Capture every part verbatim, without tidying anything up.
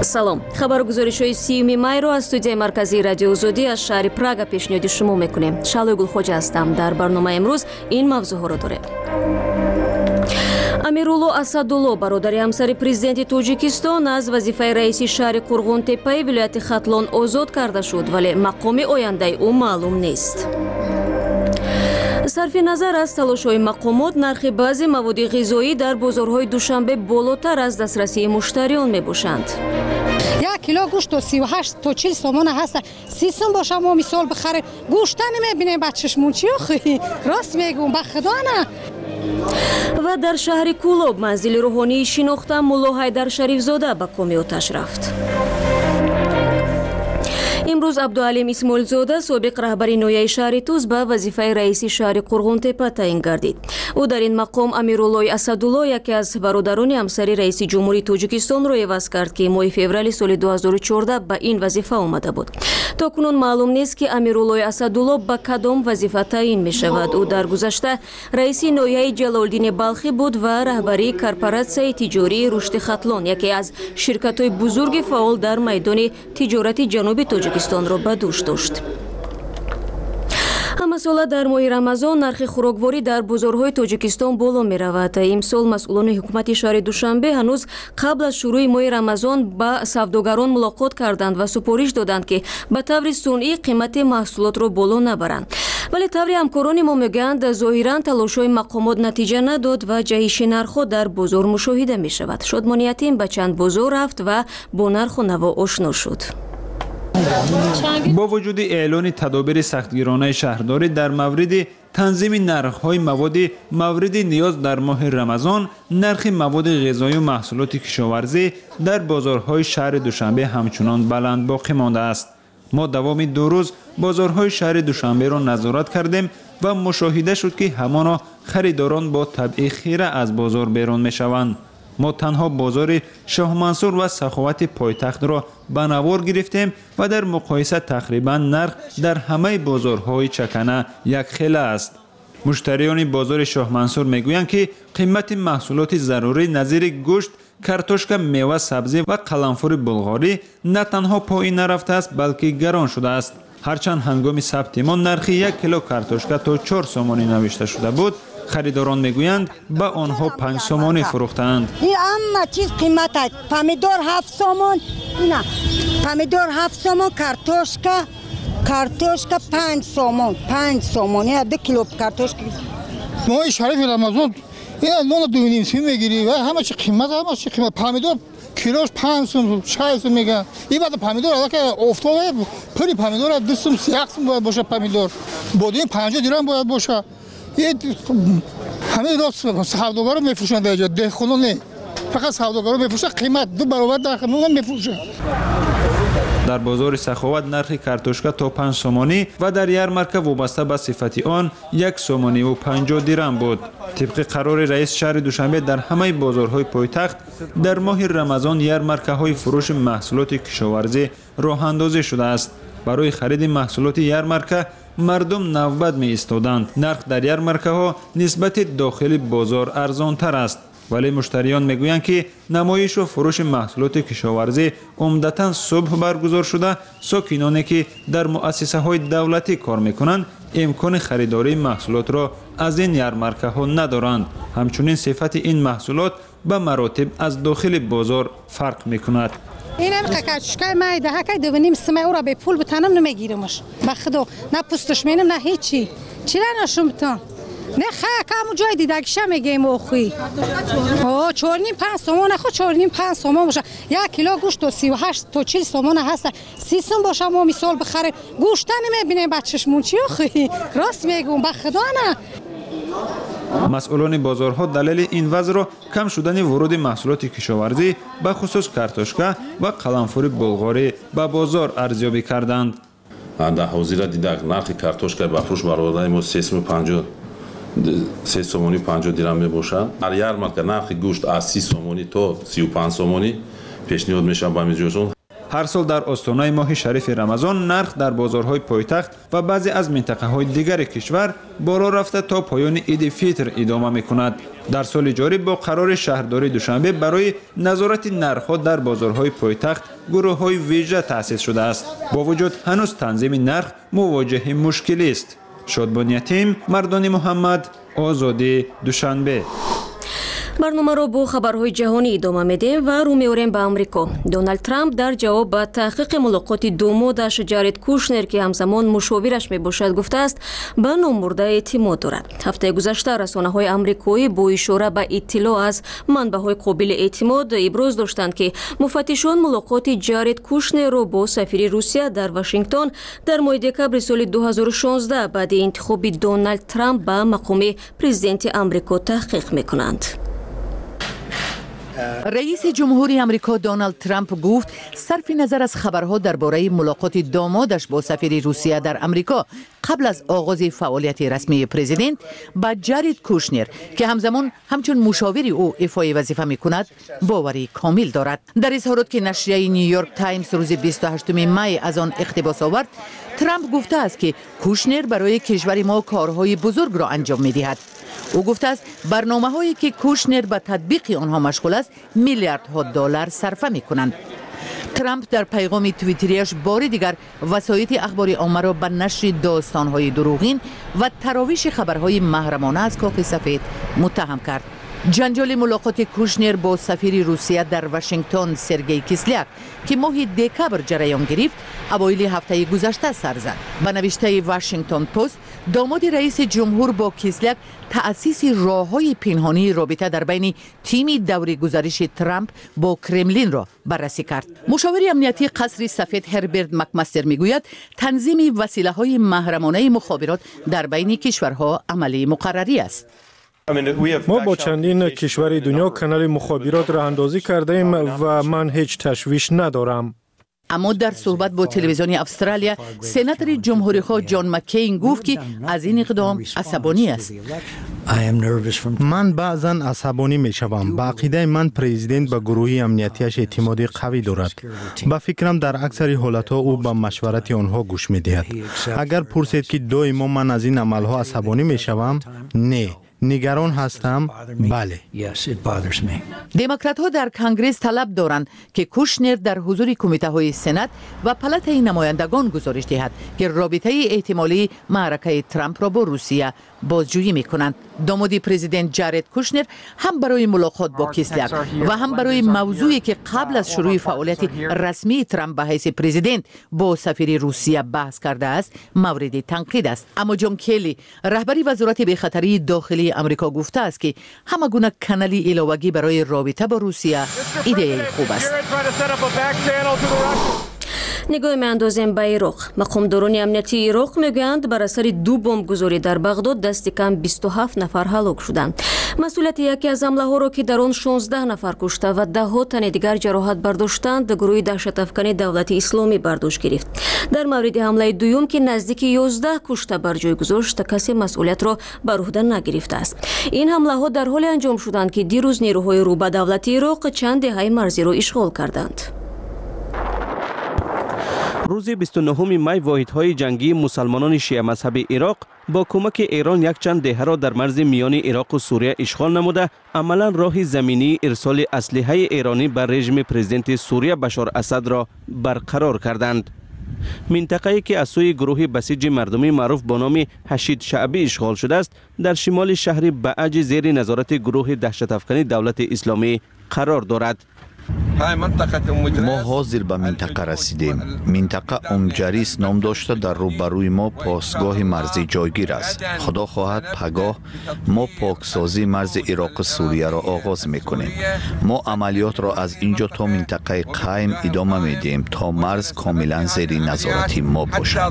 салом. Хабаргузоришои сиюми майро аз студияи марказии радио Озодӣ аз шаҳри Прага пешниҳоди шумо мекунем. Шалои Гулхоҷа ҳастам. Дар барномаи имрӯз ин мавзӯъҳоро дорем. Амирулло Асадулло, бародари ҳамсари президенти Тоҷикистон, аз вазифаи раиси шаҳри Қурғунтепаи вилояти Хатлон озод карда шуд, вале мақоми ояндаи ӯ маълум нест. сарфи назар аз талошҳои мақомот, нархи баъзе маводи ғизоӣ дар бозорҳои Душанбе болотар аз дастрасии муштариён мебошанд. як кило гӯшт то си ва ҳашт то чил сомона ҳаста. си сум боша мо мисол бихарем. гӯшта намебинем ба чашмон чи охи. Рост мегӯм ба худо на. ва дар шаҳри Кӯлоб манзили рӯҳонии шинохта Мулло Ҳайдар Шарифзода ба коми оташ рафт. имрӯз Абдуалим Исмоилзода, собиқ раҳбари ноҳияи шаҳри Туз, ба вазифаи раиси шаҳри Қурғунтепа таъин гардид. ӯ дар ин мақом Амируллои Асадулло, яке аз бародарони ҳамсари раиси ҷумҳурии Тоҷикистонро эваз кард, ки моҳи феврали соли ду ҳазору чорда ба ин вазифа омада буд. То кунун маълум нест, ки Амируллои Асадулло ба кадом вазифа таъин мешавад. ӯ дар гузашта раиси ноҳияи Ҷалолиддини Балхӣ буд ва раҳбарии корпораtsияи тиҷории Рушди Хатлон, яке аз ширкатҳои бузурги фаъол дар майдони тиҷорати ҷануби Тоҷикистонро ба дӯш дошт. ҳамасола дар моҳи Рамазон нархи хӯрокворӣ дар бозорҳои Тоҷикистон боло меравад. имсол масъулони ҳукумати шаҳри Душанбе ҳанӯз қабл аз шурӯи моҳи Рамазон ба савдогарон мулоқот карданд ва супориш доданд, ки ба таври сунъӣ қимати маҳсулотро боло набаранд. вале таври ҳамкорони мо мегӯянд, зоҳиран талошҳои мақомот натиҷа надод ва ҷаҳиши нархҳо дар бозор мушоҳида мешавад. Шодмони Ятим ба чанд бозор рафт ва бо нарху наво ошно шуд. бо вуҷуди эълони тадобири сахтгиронаи шаҳрдорӣ дар мавриди танзими нархҳои маводи мавриди ниёз дар моҳи Рамазон, нархи маводи ғизоию маҳсулоти кишоварзӣ дар бозорҳои шаҳри Душанбе ҳамчунон баланд боқӣ мондааст. мо давоми ду рӯз бозорҳои шаҳри Душанберо назорат кардем ва мушоҳида шуд, ки ҳамоно харидорон бо табъи хира аз бозор берун мешаванд. мо танҳо бозори Шоҳмансур ва Саховати пойтахтро ба навор гирифтем ва дар муқоиса тақрибан нарх дар ҳамаи бозорҳои чакана якхела аст. муштариёни бозори Шоҳмансур мегӯянд, ки қимати маҳсулоти зарурӣ назири гӯшт, картошка, мева, сабзӣ ва қаламфури булғорӣ на танҳо поин нарафтааст, балки гарон шудааст. ҳарчанд ҳангоми сабти мо нархи як кило картошка то чор сомонӣ навишта шуда буд, харидорон мегӯянд ба онҳо панҷ сомонӣ фурӯхтаанд. ҳама чиз қимат аст. помидор ҳафт сомон, ина помидор ҳафт сомон, картошка картошка панҷ сомон, панҷ сомон. ина ду кило картошка. моҳи шарифи Рамазон ина нон ду ним сум мегирӣ ва ҳама чи қимат, ҳама чи қимат. помидор килош панҷ сум, шаш сум мегӯянд. ин баъд помидор алака офтобе пули помидор ду сум, як сум бояд боша помидор. бодиём панҷоҳ дирҳам бояд боша. ҳамаи рост савдогаро мефурӯшанд дар ҷо, деҳқоно не. фақат савдогаро мефурӯшанд, қимат ду баробар деҳқоно мефурӯшанд. дар бозори Саховат нархи картошка то панҷ сомонӣ ва дар ярмарка вобаста ба сифати он як сомониву панҷоҳ дирҳам буд. тибқи қарори раиси шаҳри Душанбе дар ҳамаи бозорҳои пойтахт дар моҳи Рамазон ярмаркаҳои фурӯши маҳсулоти кишоварзӣ роҳандозӣ шудааст. барои хариди маҳсулоти ярмарка мардум навбат меистоданд. нарх дар ярмаркаҳо нисбати дохили бозор арзонтар аст. вале муштариён мегӯянд, ки намоишу фурӯши маҳсулоти кишоварзӣ умдатан субҳ баргузор шуда, сокиноне, ки дар муассисаҳои давлатӣ кор мекунанд, имкони харидории маҳсулотро аз ин ярмаркаҳо надоранд. ҳамчунин сифати ин маҳсулот ба маротиб аз дохили бозор фарқ мекунад. اینم کاکاشکای مای ده که دوونیم سمای او را به پول بتانم نمیگیرمش. بخدا نه پوستش مینم نه هیچی. چرا نشون بتان؟ نه خا کامو جای دیده که شم میگیم اوخی. آه چهارنیم پنج سومن خو چهارنیم پنج سومن باشه. یک کیلو گوشت تو سی و هشت تو چهل سومن هست. سی سوم باشه ما مثال بخریم. گوشت نمیبینیم بچه‌شمون چی اوخی. راست میگم بخدا نه. масъулони бозорҳо далели ин вазъро кам шудани вуруди маҳсулоти кишоварзӣ ба хусус картошка ва қаламфури булғорӣ ба бозор арзёбӣ карданд. дар ҳозира дидак нархи картошка ба фурӯш бародари мо се сомонӣ панҷоҳ дирҳам мебошад. дар ярмарка нархи гӯшт аз си сомонӣ то сию панҷ сомонӣ пешниҳод мешавад ба мизҷӯшон. هر سال در آستانه ماه شریف رمضان نرخ در بازارهای پایتخت و بعضی از منطقه‌های دیگر کشور بالا رفته تا پایان عید فیتر ادامه می‌کند. در سال جاری با قرار شهرداری دوشنبه برای نظارت نرخ‌ها در بازارهای پایتخت گروه‌های ویژه تأسیس شده است. با وجود هنوز تنظیم نرخ مواجه مشکلی است. شادبان یتیم، مردان محمد، آزادی، دوشنبه. برنامه‌ро бо хабарҳои ҷаҳонӣ идома медем ва рӯ меорем ба амрико. Доналд Трамп дар ҷавоб ба таҳқиқи мулоқоти думодаш Ҷаред Кушнер, ки ҳамзамон мушовираш мебошад, гуфтааст ба номурда эътимод дорад. ҳафтаи гузашта расонаҳои амрикоӣ бо ишора ба иттилоъ аз манбаъҳои қобили эътимод иброз доштанд, ки муфаттишон мулоқоти Ҷаред Кушнерро бо сафири Русия дар Вашингтон дар моҳи декабри соли ду ҳазору шонздаҳ баъди интихоби Доналд Трамп ба мақоми президенти амрико таҳқиқ мекунанд. رئیس جمهوری آمریکا دونالد ترامپ گفت صرف نظر از خبرها درباره ملاقات دامادش با سفیر روسیه در آمریکا قبل از آغاز فعالیت رسمی پرزیدنت با جارید کوشنر که همزمان همچون مشاور او ایفای وظیفه می‌کند باوری کامل دارد. در اظهارات که نشریه نیویورک تایمز روز بیست و هشتم می از آن اقتباس آورد، ترامپ گفته است که کوشنر برای کشور ما کارهای بزرگ را انجام می‌دهد. او گفته است برنامه هایی که کوشنر به تطبیق آنها مشغول است میلیاردها دلار صرفه می کنند. ترامپ در پیغام توییتریش بار دیگر وسایط اخباری عامه را به نشر داستان‌های دروغین و تراویش خبرهای محرمانه از کاخ سفید متهم کرد. جنجال ملاقات کوشنر با سفیر روسیه در واشنگتن سرگئی کیسلیاک که ماه دکبر جریان گرفت اوایل هفته گذشته سر زد. به نوشته واشنگتن پست، داماد رئیس جمهور با کیسلیاک تأسیس راه‌های پنهانی رابطه در بین تیم دوره گزارش ترامپ با کرملین را بررسی کرد. مشاور امنیتی قصر سفید هربرت مکمستر میگوید تنظیم وسیله‌های محرمانه مخابرات در بین کشورها عملی مقرری است. ما با چندین کشور دنیا کانال مخابرات را اندازی کرده ایم و من هیچ تشویش ندارم. اما در صحبت با تلویزیون استرالیا، سناتور جمهوری‌خواه جان مکین گفت که از این اقدام عصبانی است. من بعضا عصبانی می شوم. با عقیده من پرزیدنت به گروه امنیتیش اعتماد قوی دارد. با فکرم در اکثر حالتها او به مشورت آنها گوش می دهد. اگر پرسید که دائما من از این عملها عصبانی می شوم، نه. نگران هستم؟ بله. دموکرات ها در کنگره طلب دارند که کوشنر در حضور کمیته های سنات و پالاتای نمایندگان گزارش دهد که رابطه احتمالی معرکه ترامپ را با روسیه بازجویی می کنند. داماد پرزیدنت جارید کوشنر هم برای ملاقات با کیسلیاک و هم برای موضوعی که قبل از شروع فعالیت رسمی ترامپ به حیث پرزیدنت با سفیر روسیه بحث کرده است مورد تنقید است. اما جان کلی رهبری وزارت بخطری داخلی امریکا گفته است که همه گونه کانالی علاوه‌ای برای رابطه با روسیه ایده خوب است. نگاه می‌اندازیم به عراق. مقامداران امنیتی عراق میگویند بر اثر دو بمبگذاری در بغداد دست کم بیست و هفت نفر هلاک شدند. مسئولیت یکی از حمله‌ها را که در آن شانزده نفر کشته و ده ها تن دیگر جراحت برداشتند، گروه دهشت‌افکن دولت اسلامی برداشت گرفت. در مورد حمله دوم که نزدیک یازده کشته بر جای گذاشت، کسی مسئولیت را بر عهده نگرفته است. این حمله‌ها در حال انجام شدند که دیروز نیروهای رو به دولت عراق چند دهه مرزی را اشغال کردند. روز بیست و نهم می واحدهای جنگی مسلمانان شیعه مذهب عراق با کمک ایران یک چند دهه را در مرز میان عراق و سوریه اشغال نموده عملا راه زمینی ارسال اسلحه ایرانی بر رژیم پرزیدنت سوریه بشار اسد را برقرار کردند. منطقه‌ای که از سوی گروه بسیج مردمی معروف با نام حشید شعبی اشغال شده است در شمال شهر بعج زیر نظارت گروه دهشت‌افکن دولت اسلامی قرار دارد. ما حاضر به منطقه رسیدیم. منطقه امجریس نام داشته در روبروی ما پاسگاه مرزی جایگیر است. خدا خواهد پگاه ما پاکسازی مرز عراق سوریه را آغاز میکنیم. ما عملیات را از اینجا تا منطقه قایم ادامه میدیم تا مرز کاملا زیر نظارت ما باشد.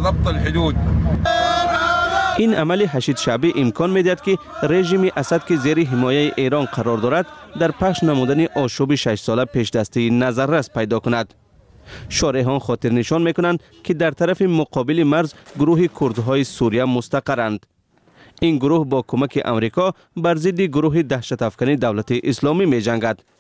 این عمل حشید شعبی امکان میدهد که رژیم اسد که زیر حمایه ایران قرار دارد در پخش نمودن آشوب شش ساله پیش دستی نظررس پیدا کند. شارحان خاطر نشان میکنند که در طرف مقابل مرز گروه کردهای سوریه مستقرند. این گروه با کمک امریکا بر ضد گروه دهشت افکن دولت اسلامی می جنگد.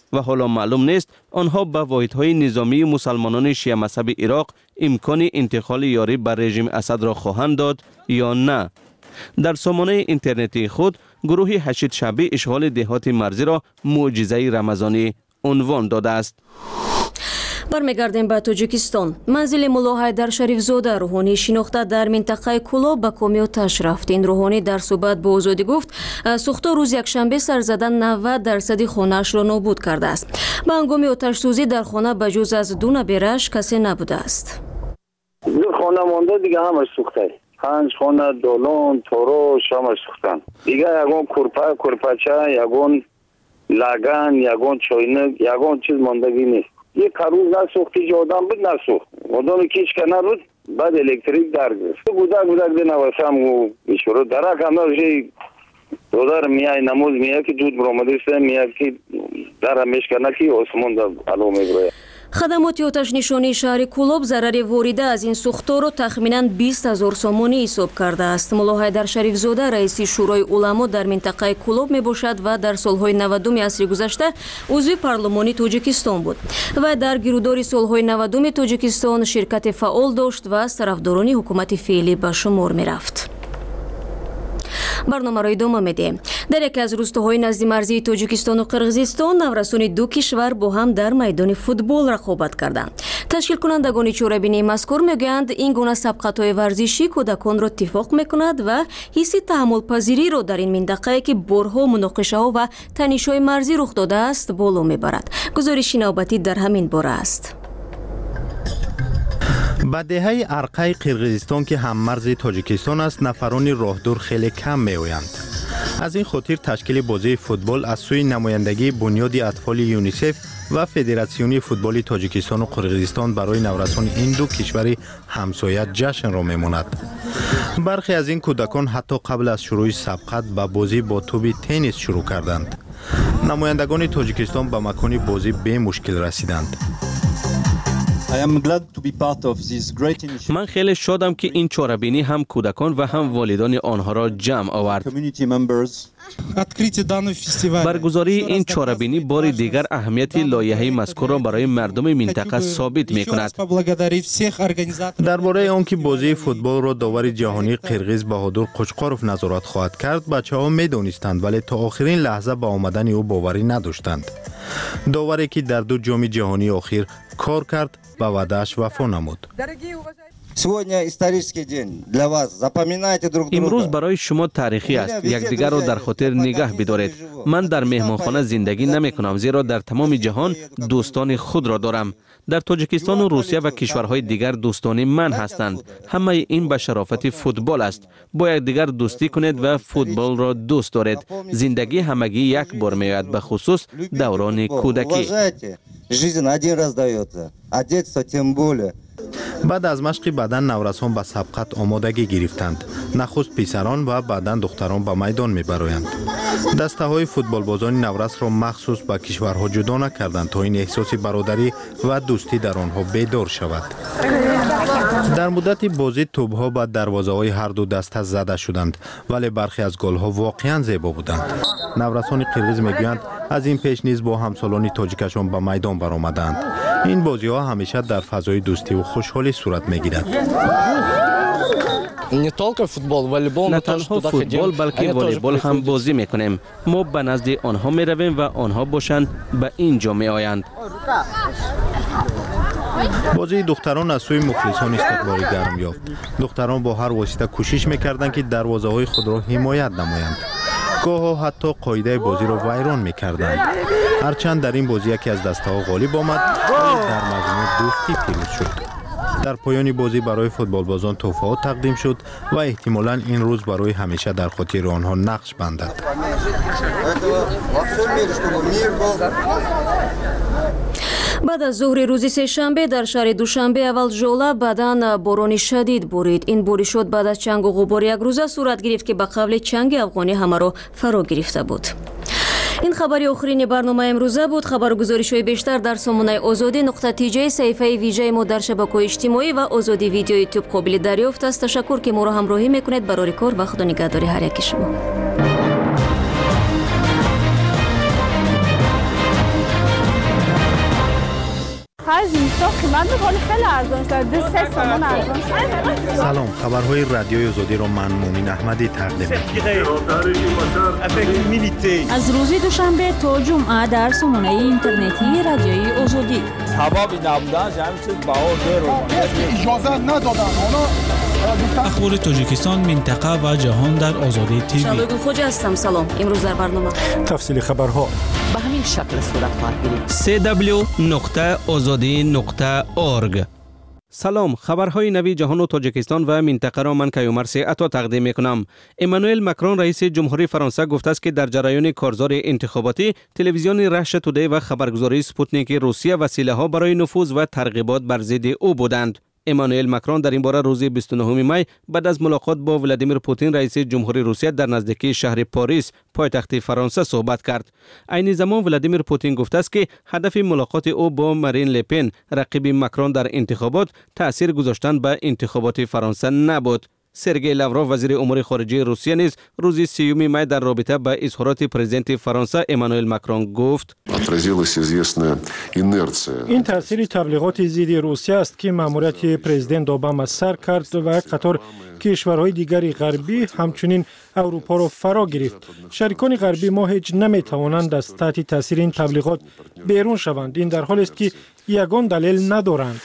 و حالا معلوم نیست آنها به واحدهای نظامی مسلمانان شیعه مذهب عراق امکان انتقال یاری بر رژیم اسد را خواهند داد یا نه. در سامانه اینترنتی خود گروه هشت شعبی اشغال دهات مرزی را معجزه رمضانی عنوان داده است. برمیگردیم به تاجیکستان. منزل ملا حیدر شریفزاده روحانی شناخته در منطقه کلاب به کامیاتش رفت. این روحانی در صحبت با آزادی گفت سوخته روز یکشنبه سر زدن نود درصد خانه‌اش را نابود کرده است. به هنگام آتش سوزی در خانه به جز از دو نبیرش کسی نبوده است. دو خانه مانده دیگه همش سوخته. پنج خانه دالان تاراش همش سوختن. دیگه یگان کرپه کرپچه یگان لگن یگان چاینک یگان چیز ماندگی نیست. یک کروز نسوختی جا آدم بود نسوخت آدم کیش که نبود بعد الکتریک در گرفت گودک گودک دی نوسم و بیشورو درک هم نوشی دادر میای نموز میای که دود برامده است میای که در همیش کنه که آسمان در علوم میبراید. خدمات آتش نشانی شهر کلاب ضرر وارده از این سوختار را تخمیناً بیست هزار سامانی حساب کرده است. ملا حیدر شریفزاده رئیس شورای علما در منطقه کلاب می باشد و در سالهای نودم عصر گذشته عضو پارلمانی تاجیکستان بود و در گیرودار سالهای نودم تاجیکستان شرکت فعال داشت و از طرفداران حکومت فعلی به شمار می رفت. برنامه را ادامه میدیم. در یکی از روستاهای نزد مرزی تاجیکستان و قرغیزستان نورسان دو کشور با هم در میدان فوتبال رقابت کردند. تشکیل کنندگان چاره‌بینی مذکور میگویند این گونه سبقت‌های ورزشی کودکان را اتفاق میکند و حس تحمل پذیری را در این منطقه که بارها مناقشه‌ها و تنش‌های مرزی رخ داده است بالا میبرد. گزارش نوبتی در همین باره است. به دهه ارقای قرغیزستان که هم مرز تاجیکستان است نفران راهدور خیلی کم می آیند. از این خاطر تشکیل بازی فوتبال از سوی نمایندگی بنیاد اطفال یونیسف و فدراسیون فوتبال تاجیکستان و قرغیزستان برای نورسان این دو کشور همسایه جشن را میماند. برخی از این کودکان حتی قبل از شروع سبقت به بازی با توپ تنیس شروع کردند. نمایندگان تاجیکستان به مکان بازی به مشکل رسیدند. من خیلی شادم که این چاره‌بینی هم کودکان و هم والدان آنها را جمع آورد. برگزاری این چاره‌بینی بار دیگر اهمیت لایحه مذکور را برای مردم منطقه ثابت می‌کند. درباره آنکه بازی فوتبال را داور جهانی قرغیز بهادر قوچقاروف نظارت خواهد کرد بچه‌ها می‌دانستند ولی تا آخرین لحظه به آمدن او باوری نداشتند. داوری که در دو جام جهانی اخیر کار کرد به وعده‌اش وفا نمود. امروز برای شما تاریخی است. یکدیگر را در خاطر نگه بدارید. من در مهمانخانه زندگی نمی کنم زیرا در تمام جهان دوستان خود را دارم. در تاجیکستان و روسیه و کشورهای دیگر دوستان من هستند. همه این به شرافت فوتبال است. با یکدیگر دوستی کنید و فوتبال را دوست دارید. زندگی همگی یک بار میآید به خصوص دوران کودکی. بعد از مشق بدن نورسان به سبقت آمادگی گرفتند. نخست پسران و بعدا دختران به میدان میبرایند. دسته های فوتبال بازان نورس را مخصوص به کشورها جدا نکردند تا این احساس برادری و دوستی در آنها بیدار شود. در مدت بازی توپ‌ها به دروازه های هر دو دسته زده شدند ولی برخی از گل ها واقعا زیبا بودند. نورسان قرغیز میگویند از این پیش نیز با همسالان تاجیکشان به میدان برآمدند. این بازی ها همیشه در فضای دوستی و خوشحالی صورت میگیرد. نه تنها فوتبال بلکه والیبال هم بازی میکنیم. ما به نزد آنها میرویم و آنها باشند به اینجا میآیند. بازی دختران از سوی مخلصان استقبال گرم یافت. دختران با هر واسطه کوشش میکردند که دروازه های خود را حمایت نمایند. گاه حتی قاعده بازی را ویران میکردند. هرچند در این بازی یکی از دسته ها غالب آمد و در مجموع دوستی پیروز شد. در پایان بازی برای فوتبال بازان تحفه‌ها تقدیم شد و احتمالاً این روز برای همیشه در خاطر آنها نقش بندد. بعد از ظهر روز سه‌شنبه در شهر دوشنبه اول ژولا بعداً باران شدید بارید. این بارش شد بعد از چنگ و غبار یک روزه صورت گرفت که به قبل چنگ افغانی همه را فرا گرفته بود. این خبری آخرین برنامه امروزه بود. خبر و گزارش‌های بیشتر در سامانه آزادی نقطه تی جی صفحه ویژه ما در شبکه‌های اجتماعی و آزادی ویدیو یوتیوب قابل دریافت است. تشکر که ما را همراهی میکنید. برای کار و خدا نگهداری هر یک شما. آخر زمستان قیمت ولی خیلی ارزان شد. دو سه تومن ارزان شد. سلام، خبرهای رادیوی آزادی را من مومن احمدی تقدیم می‌کنم. از روز دوشنبه تا جمعه در سامانه اینترنتی رادیوی آزادی. حبابی نبودن همین چیز باور داره. اجازه ندادن. اخبار تاجیکستان، منطقه و جهان در آزادی تیوی. شادو خوج هستم. سلام. امروز در برنامه تفصیل خبرها به همین شکل صورت خواهد گرفت. سی دبلیو نقطه آزادی نقطه اورگ. سلام، خبرهای نوی جهان و تاجیکستان و منطقه را من کیومرث عطا تقدیم میکنم. امانوئل ماکرون رئیس جمهوری فرانسه گفته است که در جریان کارزار انتخاباتی تلویزیون رشا تودی و خبرگزاری سپوتنیک روسیه وسیله ها برای نفوذ و ترغیبات بر ضد او بودند. امانوئل ماکرون در این باره روز بیست و نهم می بعد از ملاقات با ولادیمیر پوتین رئیس جمهوری روسیه در نزدیکی شهر پاریس پایتخت فرانسه صحبت کرد. عین زمان ولادیمیر پوتین گفته است که هدف ملاقات او با مارین لپن رقیب ماکرون در انتخابات تأثیر گذاشتن به انتخابات فرانسه نبود. سرگئی لاوروف وزیر امور خارجه روسیه نیز روز سیوم می در رابطه با اظهارات پرزیدنت فرانسه امانوئل ماکرون گفت این تاثیر تبلیغات ضد روسیه است که ماموریت پرزیدنت اوباما سر کرد و قطار کشورهای دیگری غربی همچنین اروپا را فرا گرفت. شریکان غربی ما هیچ نمیتوانند از تحت تاثیر این تبلیغات بیرون شوند. این در حالی است که یگان دلیل ندارند.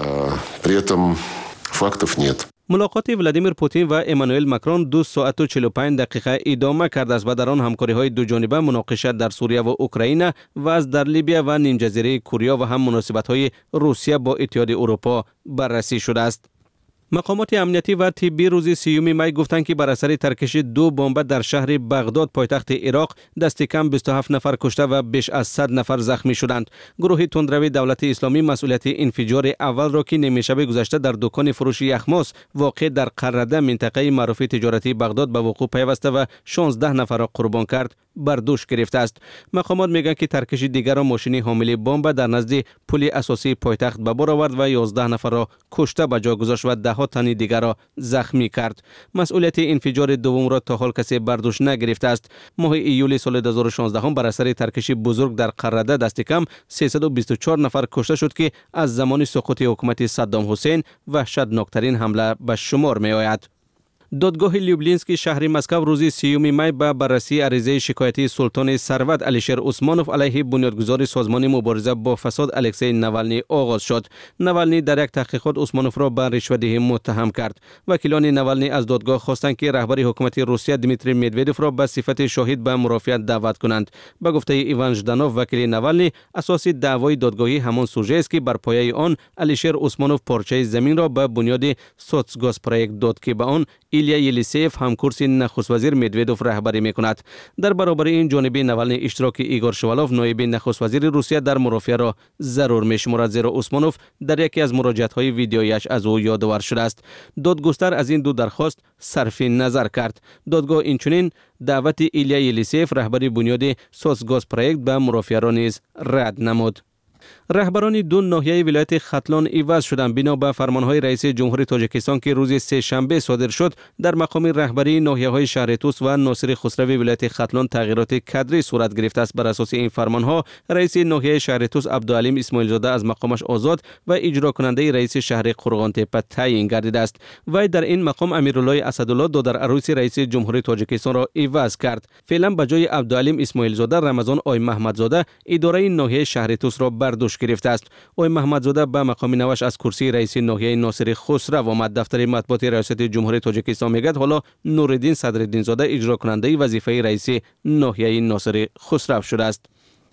ملاقات ولادیمیر پوتین و امانوئل ماکرون دو ساعت و چهل و پنج دقیقه ادامه کرده است و در آن همکاری‌های دو جانبه، مناقشه در سوریه و اوکراین و از در لیبیا و نیم جزیره کوریا و هم مناسبت‌های روسیه با اتحاد اروپا بررسی شده است. مقامات امنیتی و طبی روز سیوم می گفتند که بر اثر ترکش دو بمب در شهر بغداد پایتخت عراق دست کم بیست و هفت نفر کشته و بیش از صد نفر زخمی شدند. گروه تندروی دولت اسلامی مسئولیت انفجار اول را که نیمه شب گذشته در دکان فروش یخماس واقع در قرده منطقه معروف تجارتی بغداد به وقوع پیوسته و شانزده نفر را قربان کرد بر دوش گرفته است. مقامات میگن که ترکش دیگر ماشین حامل بمب در نزد پل اساسی پایتخت به بار آورد و یازده نفر را کشته به جا گذاشت و ده ها تن دیگر را زخمی کرد. مسئولیت انفجار دوم را تا حال کسی بر دوش نگرفته است. ماه ایول سال دو هزار و شانزده هم بر اثر ترکش بزرگ در قرده دست کم سیصد و بیست و چهار نفر کشته شد که از زمان سقوط حکومت صدام حسین وحشتناکترین حمله به شمار می آید. دادگاه لیوبلینسکی شهر مسکو روز سیوم می به بررسی عریضه شکایتی سلطان ثروت الیشر عثمانوف علیه بنیادگذار سازمان مبارزه با فساد الکسی ناولنی آغاز شد. ناولنی در یک تحقیقات عثمانوف را به رشوه‌دهی متهم کرد. وکیلان ناولنی از دادگاه خواستند که رهبر حکومت روسیه دیمیتری مدودوف را به صفت شاهد به مرافعت دعوت کنند. به گفته ایوان ژدانوف وکیل ناولنی، اساس دعوای دادگاهی همان سوژه است که بر پایه آن الیشر عثمانوف پارچه زمین را به بنیاد سوتسگاز پروژه داد که به آن ایلیا یلیسیف هم کرسی نخست وزیر مدودوف رهبری میکند. در برابر این جانب ناولنی اشتراک ایگور شوالوف نایب نخست وزیر روسیه در مرافعه را ضرور میشمارد، زیرا عثمانوف در یکی از مراجعت‌های ویدیویش از او یادآور شده است. دادگستر از این دو درخواست صرف نظر کرد. دادگاه اینچنین دعوت ایلیا یلیسیف رهبری بنیاد سوتسگاز پروژه به مرافعه را نیز رد نمود. رهبران دو ناحیه ولایت ختلان عوض شدند. بنا به فرمانهای رئیس جمهوری تاجیکستان که روز سه شنبه صادر شد، در مقام رهبری ناحیه‌های شهر توس و ناصر خسروی ولایت ختلان تغییرات کادری صورت گرفته است. بر اساس این فرمانها رئیس ناحیه شهر توس عبدالعلیم اسماعیل زاده از مقامش آزاد و اجرا کننده رئیس شهر قرغان تپه تعیین گردیده است. و در این مقام امیرالله اسدالله دادر عروس رئیس جمهوری تاجیکستان را عوض کرد. فعلا به جای عبدالعلیم اسماعیل زاده رمضان آی محمدزاده اداره ناحیه شهر توس را بر دوش گرفته است. آقای محمدزاده به مقام نوش از کرسی رئیس ناحیه ناصر خسرو آمد. دفتر مطبوعات ریاست جمهوری تاجیکستان میگد حالا نورالدین صدرالدین زاده اجرا کننده وظیفه رئیس ناحیه ناصر خسرو شده است.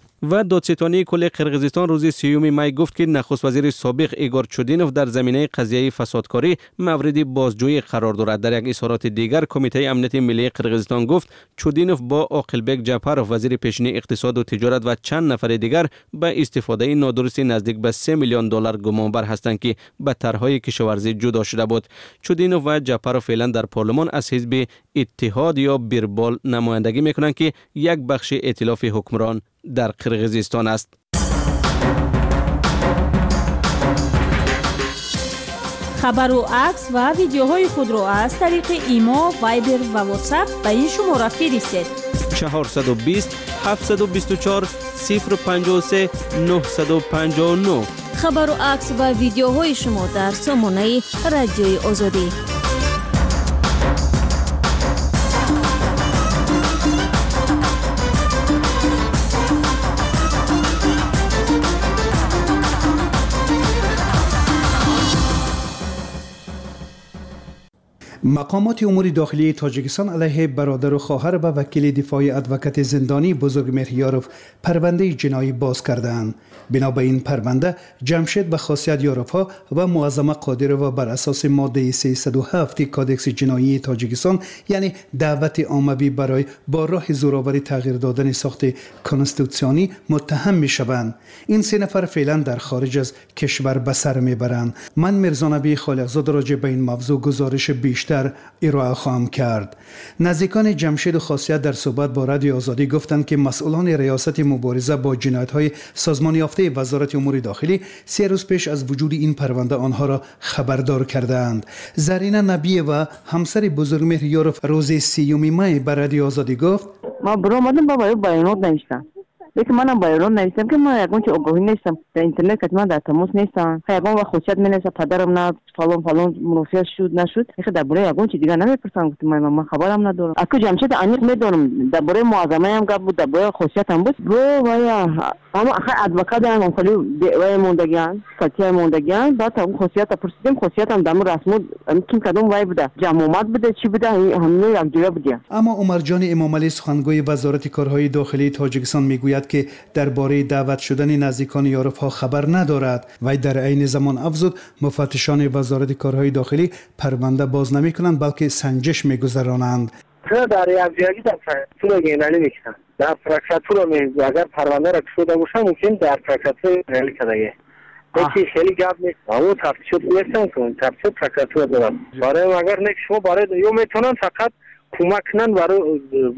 و دادستانی کل قرقیزستان روز سیوم می گفت که نخست وزیر سابق ایگور چودینوف در زمینه قضیه فسادکاری مورد بازجویی قرار دارد. در یک اظهارات دیگر کمیته امنیت ملی قرقیزستان گفت چودینوف با عاقلبک جعفرов وزیر پیشین اقتصاد و تجارت و چند نفر دیگر به استفاده نادرست نزدیک به سه میلیون دلار گمانبر هستند که به طرحهای کشاورزی جدا شده بود. چودینوف و جعفرov فعلا در پارلمان از حزب اتحاد یا بیربال نمایندگی میکنند که یک بخش ائتلاف حکمران در قرقیزستان است. خبر و عکس و ویدیوهای خود را از طریق ایما، وایبر و واتساپ به این شماره فرستید. چهارصد و بیست، هفتصد و بیست و چهار، صفر پنجاه و سه، نهصد و پنجاه و نه. خبر و عکس و ویدیوهای شما در سامانه رادیوی آزادی. مقامات امور داخلی تاجیکستان علیه برادر و خواهر و وکیل دفاعی ادوکات زندانی بزرگمهر یاروف پرونده جنایی باز کردند. بنا به این پرونده جمشید و خاصیت یاروف‌ها و معظمه قادرова بر اساس ماده سیصد و هفت کادکس جنایی تاجیکستان یعنی دعوت عاموی برای با راه زورآوری تغییر دادن ساخت کنستیتوسیونی متهم می‌شوند. این سه نفر فعلا در خارج از کشور به سر میبرند. من میرزا نبی خالقزاد راجع به این موضوع گزارش بیشتر ارائه خواهم کرد. نزدیکان جمشید و خاصیت در صحبت با رادیو آزادی گفتند که مسئولان ریاست مبارزه با جنایت‌های سازمان یافته وزارت امور داخلی سه روز پیش از وجود این پرونده آنها را خبردار کردند. زرینه نبی و همسر بزرگمهر یاروف روز سیوم می بر رادیو آزادی گفت ما برو اومدم بابا بیانات نوشتم. لیکن منم بیانات نوشتم که من یکون چه آگاهی نیستم. در اینترنت که من در تماس نیستم. یکون و خودشت مینویسه پدرم نه فلان فلان منافع شد نشد. میخه درباره یکون چیز دیگه نمیپرسم. گفتم من من خبرم ندارم. اگه جمشید عمیق میدونم درباره معظمه هم گفت بود درباره خودشت هم بود. برو ویا اما آخه ادوکات هم خیلی وای موندگان کاتیای موندگان بعد اون خودشت پرسیدم خودشت هم دم رسمو کی کدوم وای بوده جمعیت بوده چی بوده همه یک جوره بوده. اما عمر جان امام علی سخنگوی وزارت کارهای داخلی تاجیکستان میگوید که درباره دعوت شدن نزدیکان یاروف‌ها خبر ندارد و در عین زمان افزود مفتشان وزارت کارهای داخلی پرونده باز نمی‌کنند بلکه سنجش می‌گذرانند. چرا در یک جایی در پرکتور گینالی میکنن در پرکتور می اگر پرونده را کشیده باشه ممکن در پرکتور گینالی کنه یکی خیلی گپ نیست اما تفتیشات نیستن که تفتیشات پرکتور دارن برای اگر نه شما برای یا میتونن فقط کمک کنن برای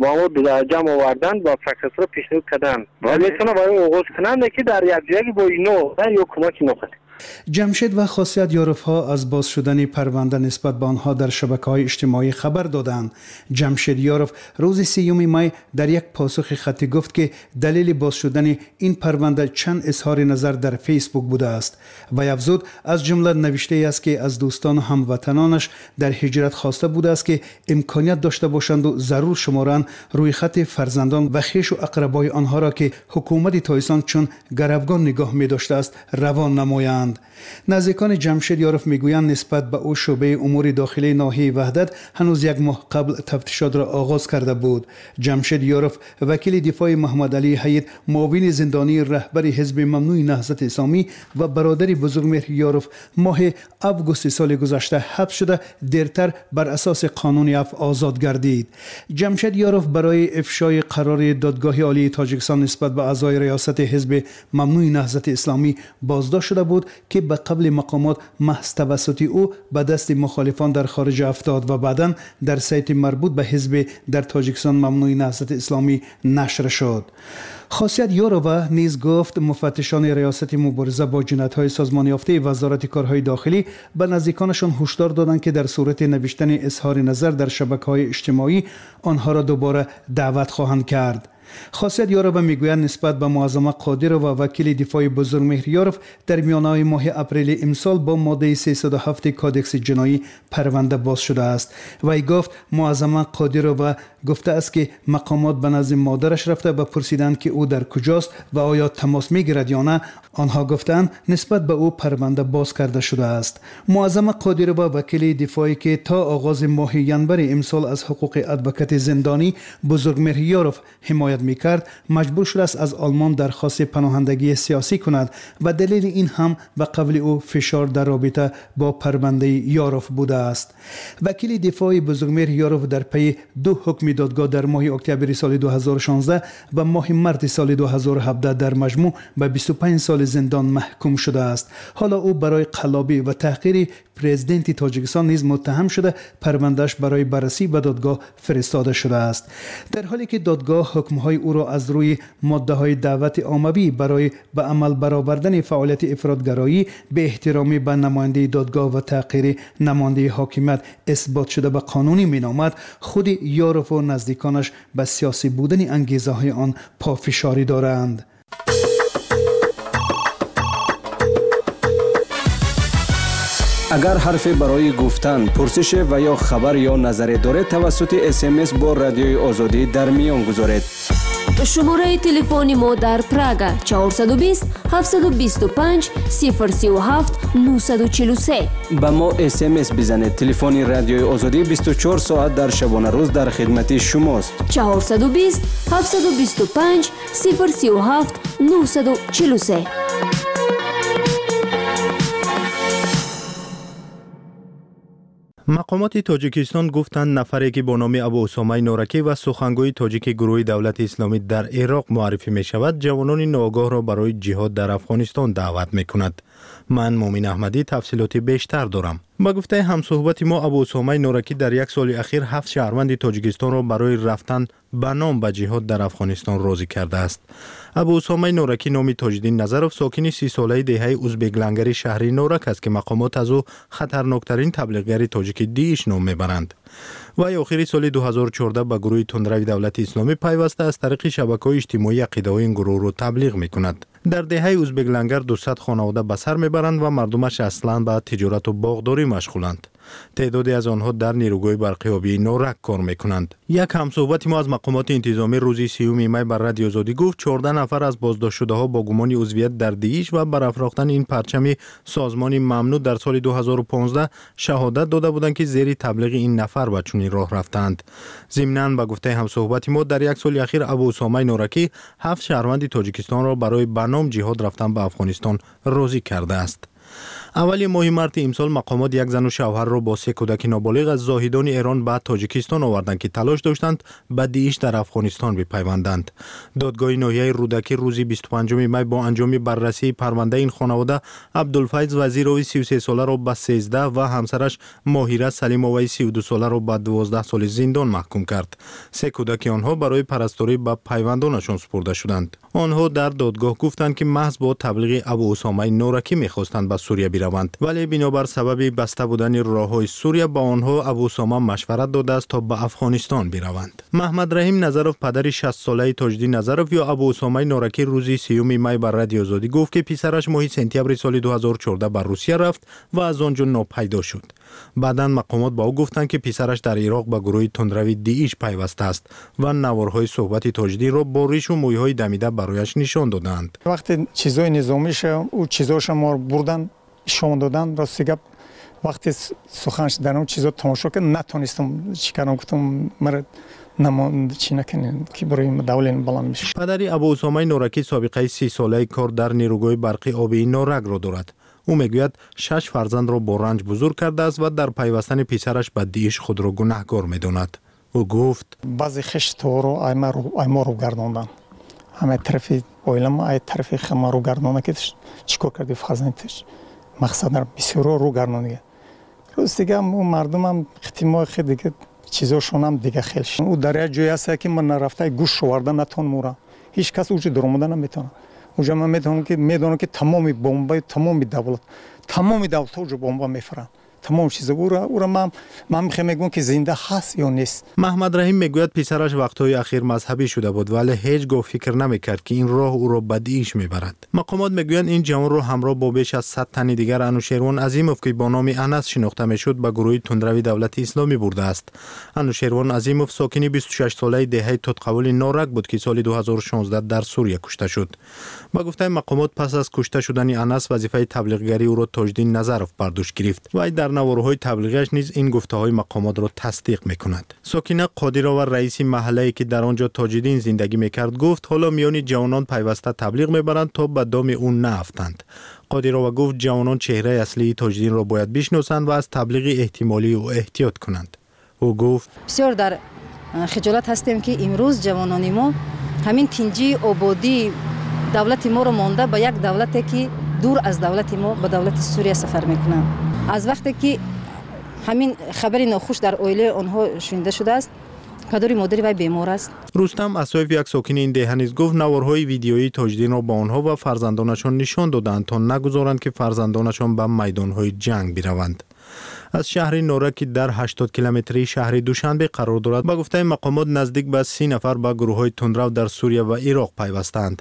با جمع آوردن با پرکتور پیشنهاد کردن و میتونن برای آغاز کنن که در یک جایی با اینو در یا کمکی نکنه. جمشید و خاصیت یاروف‌ها از باز شدن پرونده نسبت به آنها در شبکه‌های اجتماعی خبر دادند. جمشید یاروف روز سیوم می در یک پاسخ خطی گفت که دلیل باز شدن این پرونده چند اظهار نظر در فیسبوک بوده است و افزود از جمله نوشته است که از دوستان و هموطنانش در هجرت خواسته بوده است که امکانیت داشته باشند و ضرور شمارند روی خط فرزندان و خویش و اقربای آنها را که حکومت تایستان چون گروگان نگاه می داشته است روان نمایند. نزدیکان جمشید یاروف میگویند نسبت به او شعبه امور داخلی ناحیه وحدت هنوز یک ماه قبل تفتیشات را آغاز کرده بود. جمشید یاروف وکیل دفاع محمد علی حید معاون زندانی رهبر حزب ممنوع نهضت اسلامی و برادر بزرگمهر یاروف ماه آگوست سال گذشته حبس شده دیرتر بر اساس قانون عفو آزاد گردید. جمشید یاروف برای افشای قرار دادگاه عالی تاجیکستان نسبت به اعضای ریاست حزب ممنوع نهضت اسلامی بازداشت شده بود که به قبل مقامات محض توسط او به دست مخالفان در خارج افتاد و بعداً در سایت مربوط به حزب در تاجیکستان ممنوع نهضت اسلامی نشر شد. خاصیت یاروف نیز گفت مفتشان ریاست مبارزه با جنایت‌های سازمان یافته وزارت کارهای داخلی به نزدیکانشان هشدار دادند که در صورت نوشتن اظهار نظر در شبکه‌های اجتماعی آنها را دوباره دعوت خواهند کرد. خاصیت یاروف میگوید نسبت به معظمه قادرova و وکیل دفاع بزرگمهر یاروف در میانه ماه اپریل امسال با ماده سیصد و هفت کادکس جنایی پرونده باز شده است. وی گفت معظمه قادرova گفته است که مقامات به نزد مادرش رفته و پرسیدند که او در کجاست و آیا تماس میگیرد یا نه. آنها گفتند نسبت به او پرونده باز کرده شده است. معظمه قادرova وکیل دفاعی که تا آغاز ماه ژانویه امسال از حقوق ادوکات زندانی بزرگمهر یاروف حمایت میکرد مجبور شده است از آلمان درخواست پناهندگی سیاسی کند و دلیل این هم به قول او فشار در رابطه با پرونده یاروف بوده است. وکیل دفاع بزرگمهر یاروف در پی دو حکم دادگاه در ماه اکتبر سال دو هزار و شانزده و ماه مارس سال دو هزار و هفده در مجموع به بیست و پنج سال زندان محکوم شده است. حالا او برای قلابی و تحقیر پرزیدنت تاجیکستان نیز متهم شده پروندهش برای بررسی به دادگاه فرستاده شده است. در حالی که دادگاه حکم‌های او را از روی ماده‌های دعوت عاموی برای به عمل برآوردن فعالیت افراطگرایی به احترامی به نماینده دادگاه و تحقیر نماینده حاکمیت اثبات شده به قانونی مینامد، خود یاروف و نزدیکانش به سیاسی بودن انگیزه‌های آن پافشاری دارند. اگر حرفی برای گفتن، پرسش و یا خبر یا نظری دارید توسط اس ام اس با رادیوی آزادی در میان گذارید. شماره تلفن ما در پراگ چهارصد و بیست هفتصد و بیست و پنج صفر سی و هفت نهصد و چهل و سه. با ما اس ام اس بزنید. تلفن رادیوی آزادی بیست و چهار ساعت در شبانه روز در خدمت شماست. چهارصد و بیست هفتصد و بیست و پنج صفر سی و هفت نهصد و چهل و سه. مقامات تاجیکستان گفتند نفری که با نام ابو اسامه نورکی و سخنگوی تاجیک گروه دولت اسلامی در عراق معرفی می شود، جوانان ناآگاه را برای جهاد در افغانستان دعوت می کند. من مومن احمدی تفصیلات بیشتر دارم. با گفته همصحبت ما، ابو اسامه نورکی در یک سال اخیر هفت شهروند تاجیکستان را برای رفتن به نام به جهاد در افغانستان راضی کرده است. ابو اسامه نورکی نامی تاجدین نظرف ساکن سی ساله دهه ازبک لنگری شهری نورک است که مقامات از او خطرناکترین تبلیغگر تاجیک دیش نام میبرند. و آخر سال دو هزار و چهارده به گروه تندروی دولت اسلامی پیوسته از طریق شبکه‌های اجتماعی عقیده‌های این گروه را تبلیغ می‌کند. در دهه ازبک لنگر دویست خانواده به سر میبرند و مردمش اصلاً به تجارت و باغداری مشغولند. تعدادی از آنها در نیروگاه برقی آبی نورک کار میکنند. یک همصحبت ما از مقامات انتظامی روز سیوم می بر رادیو آزادی گفت چهارده نفر از بازداشت شده ها با گمان عضویت در داعش و برافراختن این پرچم سازمان ممنوع در سال دو هزار و پانزده شهادت داده بودند که زیر تبلیغ این نفر به چنین راه رفتند. ضمناً به گفته همصحبت ما در یک سال اخیر ابو اسامه نورکی هفت شهروند تاجیکستان را برای بنام جهاد رفتن به افغانستان راضی کرده است. اولی ماه مارس امسال مقامات یک زن و شوهر را با سه کودک نابالغ از زاهدان ایران به تاجیکستان آوردند که تلاش داشتند به داعش در افغانستان بپیوندند. دادگاه ناحیه رودکی روز بیست و پنجم می با انجام بررسی پرونده این خانواده عبدالفیض وزیروی سی و سه ساله را به سیزده و همسرش ماهیره سلیموی سی و دو ساله را به دوازده سال زندان محکوم کرد. سه کودک آنها برای پرستاری به پیوندانشان سپرده شدند. آنها در دادگاه گفتند که محض با تبلیغ ابو اسامه نورکی می‌خواستند به سوریه بروند، ولی بنابر سبب بسته بودن راه‌های سوریه با آنها ابو اسامه مشورت داده است تا به افغانستان بروند. محمد رحیم نظرف پدر شصت ساله تاجدین نظرف یا ابو اسامه نورکی روز سیوم می بر رادیو آزادی گفت که پسرش ماه سپتامبر سال دو هزار و چهارده به روسیه رفت و از آنجا ناپیدا شد. بعداً مقامات با او گفتند که پسرش در عراق به گروه تندروی داعش پیوسته است و نوارهای صحبت تاجدین را با ریش و مویهای دمیده برایش نشان دادند. وقتی چیزای نظامیش او چیزاش ما بردن شون دادن، راستی گپ وقتی سخنش در اون چیزا تماشا که نتونستم چیکارم، گفتم مرد نمان چی نکنین که برای دولین بلند میشه. پدری ابو اسامه نورکی سابقه سی ساله کار در نیروگاه برقی آبی نورک را دارد. او میگوید شش فرزند را با رنج بزرگ کرده است و در پیوستن پسرش به داعش خود را گناهکار میداند. او گفت بعضی خشت رو ایما رو ایما رو گرداندن، همه طرف اویلم ای طرف خما رو گرداندن که چیکار کردی فرزندش، مقصد بسیار رو گرداندن. روز دیگه اون مردم هم احتمال خیلی دیگه چیزاشون هم دیگه خیلی شد. او در جایی است که من نرفته گوش آورده نتون مورا، هیچ کس اونجا درآمده نمیتونه. اونجا من میدونم که میدونم که تمامی بمب تمامی دولت تمامی دولت اونجا بمب میفرن، تمام چیزا او را او را من من میگم که زنده هست یا نیست. محمد رحیم میگوید پسرش وقتهای اخیر مذهبی شده بود ولی هیچ گاه فکر نمیکرد که این راه او را به داعش میبرد. مقامات میگویند این جوان را همراه با بیش از صد تن دیگر انوشیروان عظیموف که با نام انس شناخته میشد به گروه تندروی دولت اسلامی برده است. انوشیروان عظیموف ساکن بیست و شش ساله دهه تطقول نورک بود که سال دو هزار و شانزده در سوریه کشته شد. با گفته مقامات پس از کشته شدن انس وظیفه تبلیغگری او را تاجدین نظرف بر دوش گرفت و در نوارهای تبلیغش نیز این گفته‌های مقامات را تصدیق می‌کند. ساکنه قادرا و رئیس محله‌ای که در آنجا تاجدین زندگی می‌کرد گفت حالا میان جوانان پیوسته تبلیغ می‌برند تا به دام اون نافتند. قادرا گفت جوانان چهره اصلی تاجدین را باید بشناسند و از تبلیغ احتمالی او احتیاط کنند. او گفت بسیار در خجالت هستیم که امروز جوانان ما همین تنجی آبادی دولت ما را مانده به یک دولتی که دور از دولت ما به دولت سوریه سفر میکنند. از وقتی که همین خبری ناخوش در اویله آنها شنیده شده است، پدر مادری وی بیمار است. رستم اسایف یک ساکن این دهه نیز گفت نوارهای ویدیویی تاجدین را با آنها و فرزندانشان نشان دادند تا نگذارند که فرزندانشان به میدانهای جنگ بروند. از شهر نورک که در هشتاد کیلومتری شهر دوشنبه قرار دارد با گفته مقامات نزدیک به سی نفر به گروه‌های تندرو در سوریه و عراق پیوستند.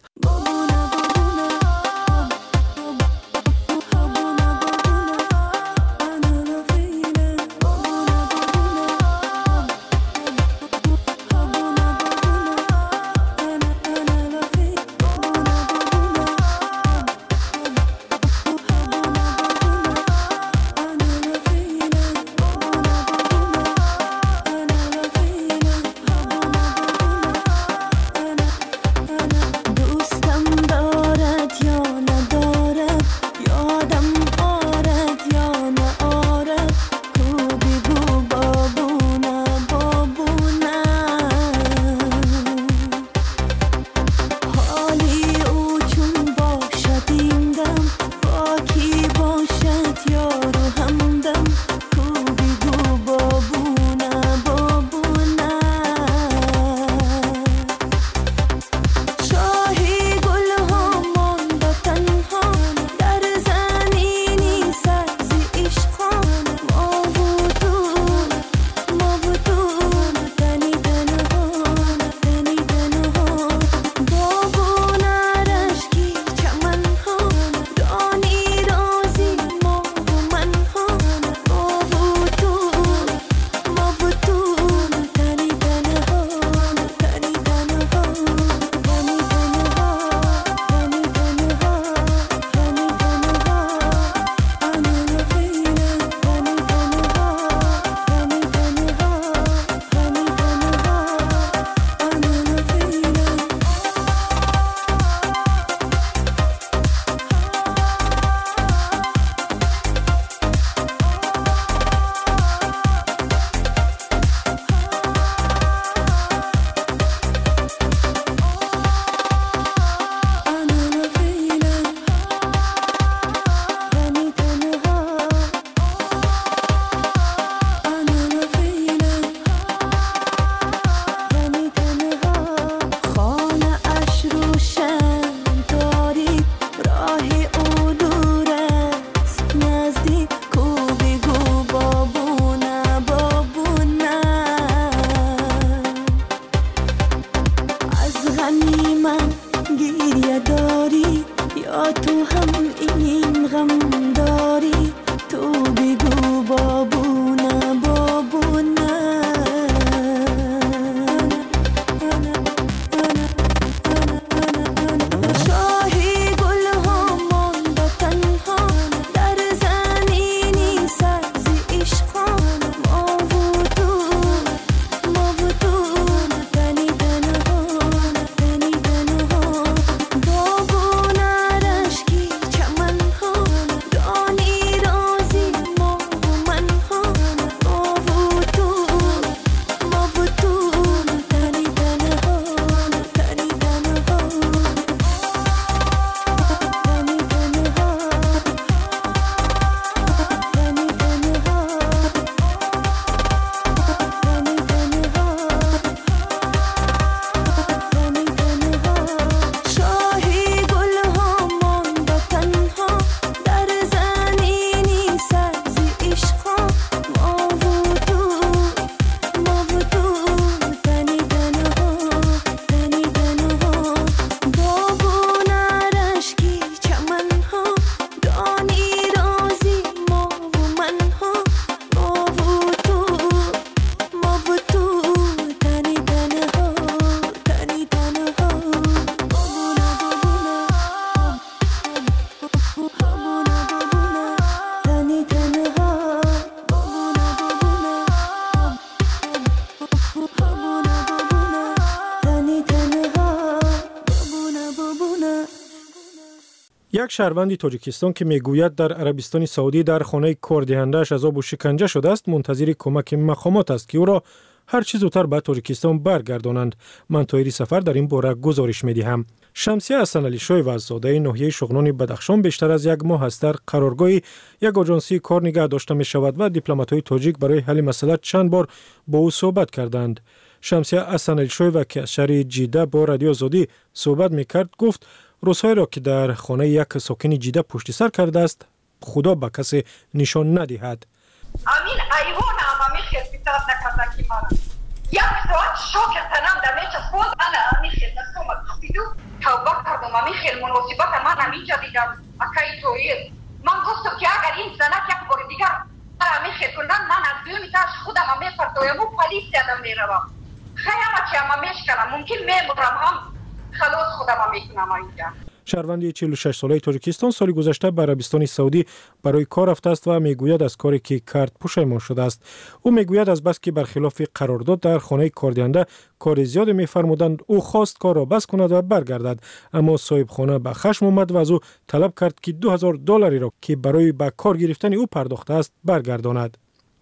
غمی من گریه داری یا تو هم این غم داری تو بگو بابو نه بابو نه شاهی گل ها مانده تنها در زمینی سبز عشق ما و تو ما و تو تنی تنها تنی تنها بابو نرشکی چمن ها دانی رازی ما و من ها ما و تو ما و تو تنی تنها تنی تنها شاهی گل ها مانده تنها در زمینی سبز عشق ما و تو ما و تو تنی تنها تنی تنها بابو نرشکی چمن ها دانی رازی ما و من ها ما و تو ما و تو تنی تنها تنی تنها تنی تنها تنی تنها یک شهروند تاجیکستان که میگوید در عربستان سعودی در خانه کاردهنده‌اش عذاب و شکنجه شده است منتظر کمک مقامات است که او را هر چه زودتر به تاجیکستان برگردانند. من طاهری سفر در این باره گزارش می‌دهم. شمسیه حسنعلی شایوزاده ناحیه شغنان بدخشان بیشتر از یک ماه است در قرارگاه یک آژانسی کار نگه داشته می شود و دیپلمات‌های تاجیک برای حل مسئله چند بار با او صحبت کردند. شمسیه حسنعلی شایو که از شهر جیده با رادیو آزادی صحبت می‌کرد گفت روزهایی را که در خانه یک ساکن جیده پشت سر کرده است خدا به کسی نشان ندهد. امین ایوان هم میخیر بیتر نکرده که من یک ساعت شاکر تنم در میچه سپوز انا میخیر نستوم خفیدو توبه کردم میخیر مناسبت من همینجا دیدم اکای تویر من گفتم که اگر این زنک یک بار دیگر میخیر کندن من از بیونی تاش خودم هم میپردویم و پلیس دیدم میروم خیلی همه چی هم میشکنم ممکن میمورم هم خلاص خودم هم میکنم اینجا. شهروند چهل و شش ساله تاجیکستان سال گذشته به عربستان سعودی برای کار رفته است و میگوید از کاری که کرد پشیمان شده است. او میگوید از بس که برخلاف قرارداد در خانه کاردهنده کار زیاد میفرمودند او خواست کار را بس کند و برگردد، اما صاحب خانه به خشم آمد و از او طلب کرد که دو هزار دلاری را که برای به کار گرفتن او پرداخته است برگرداند.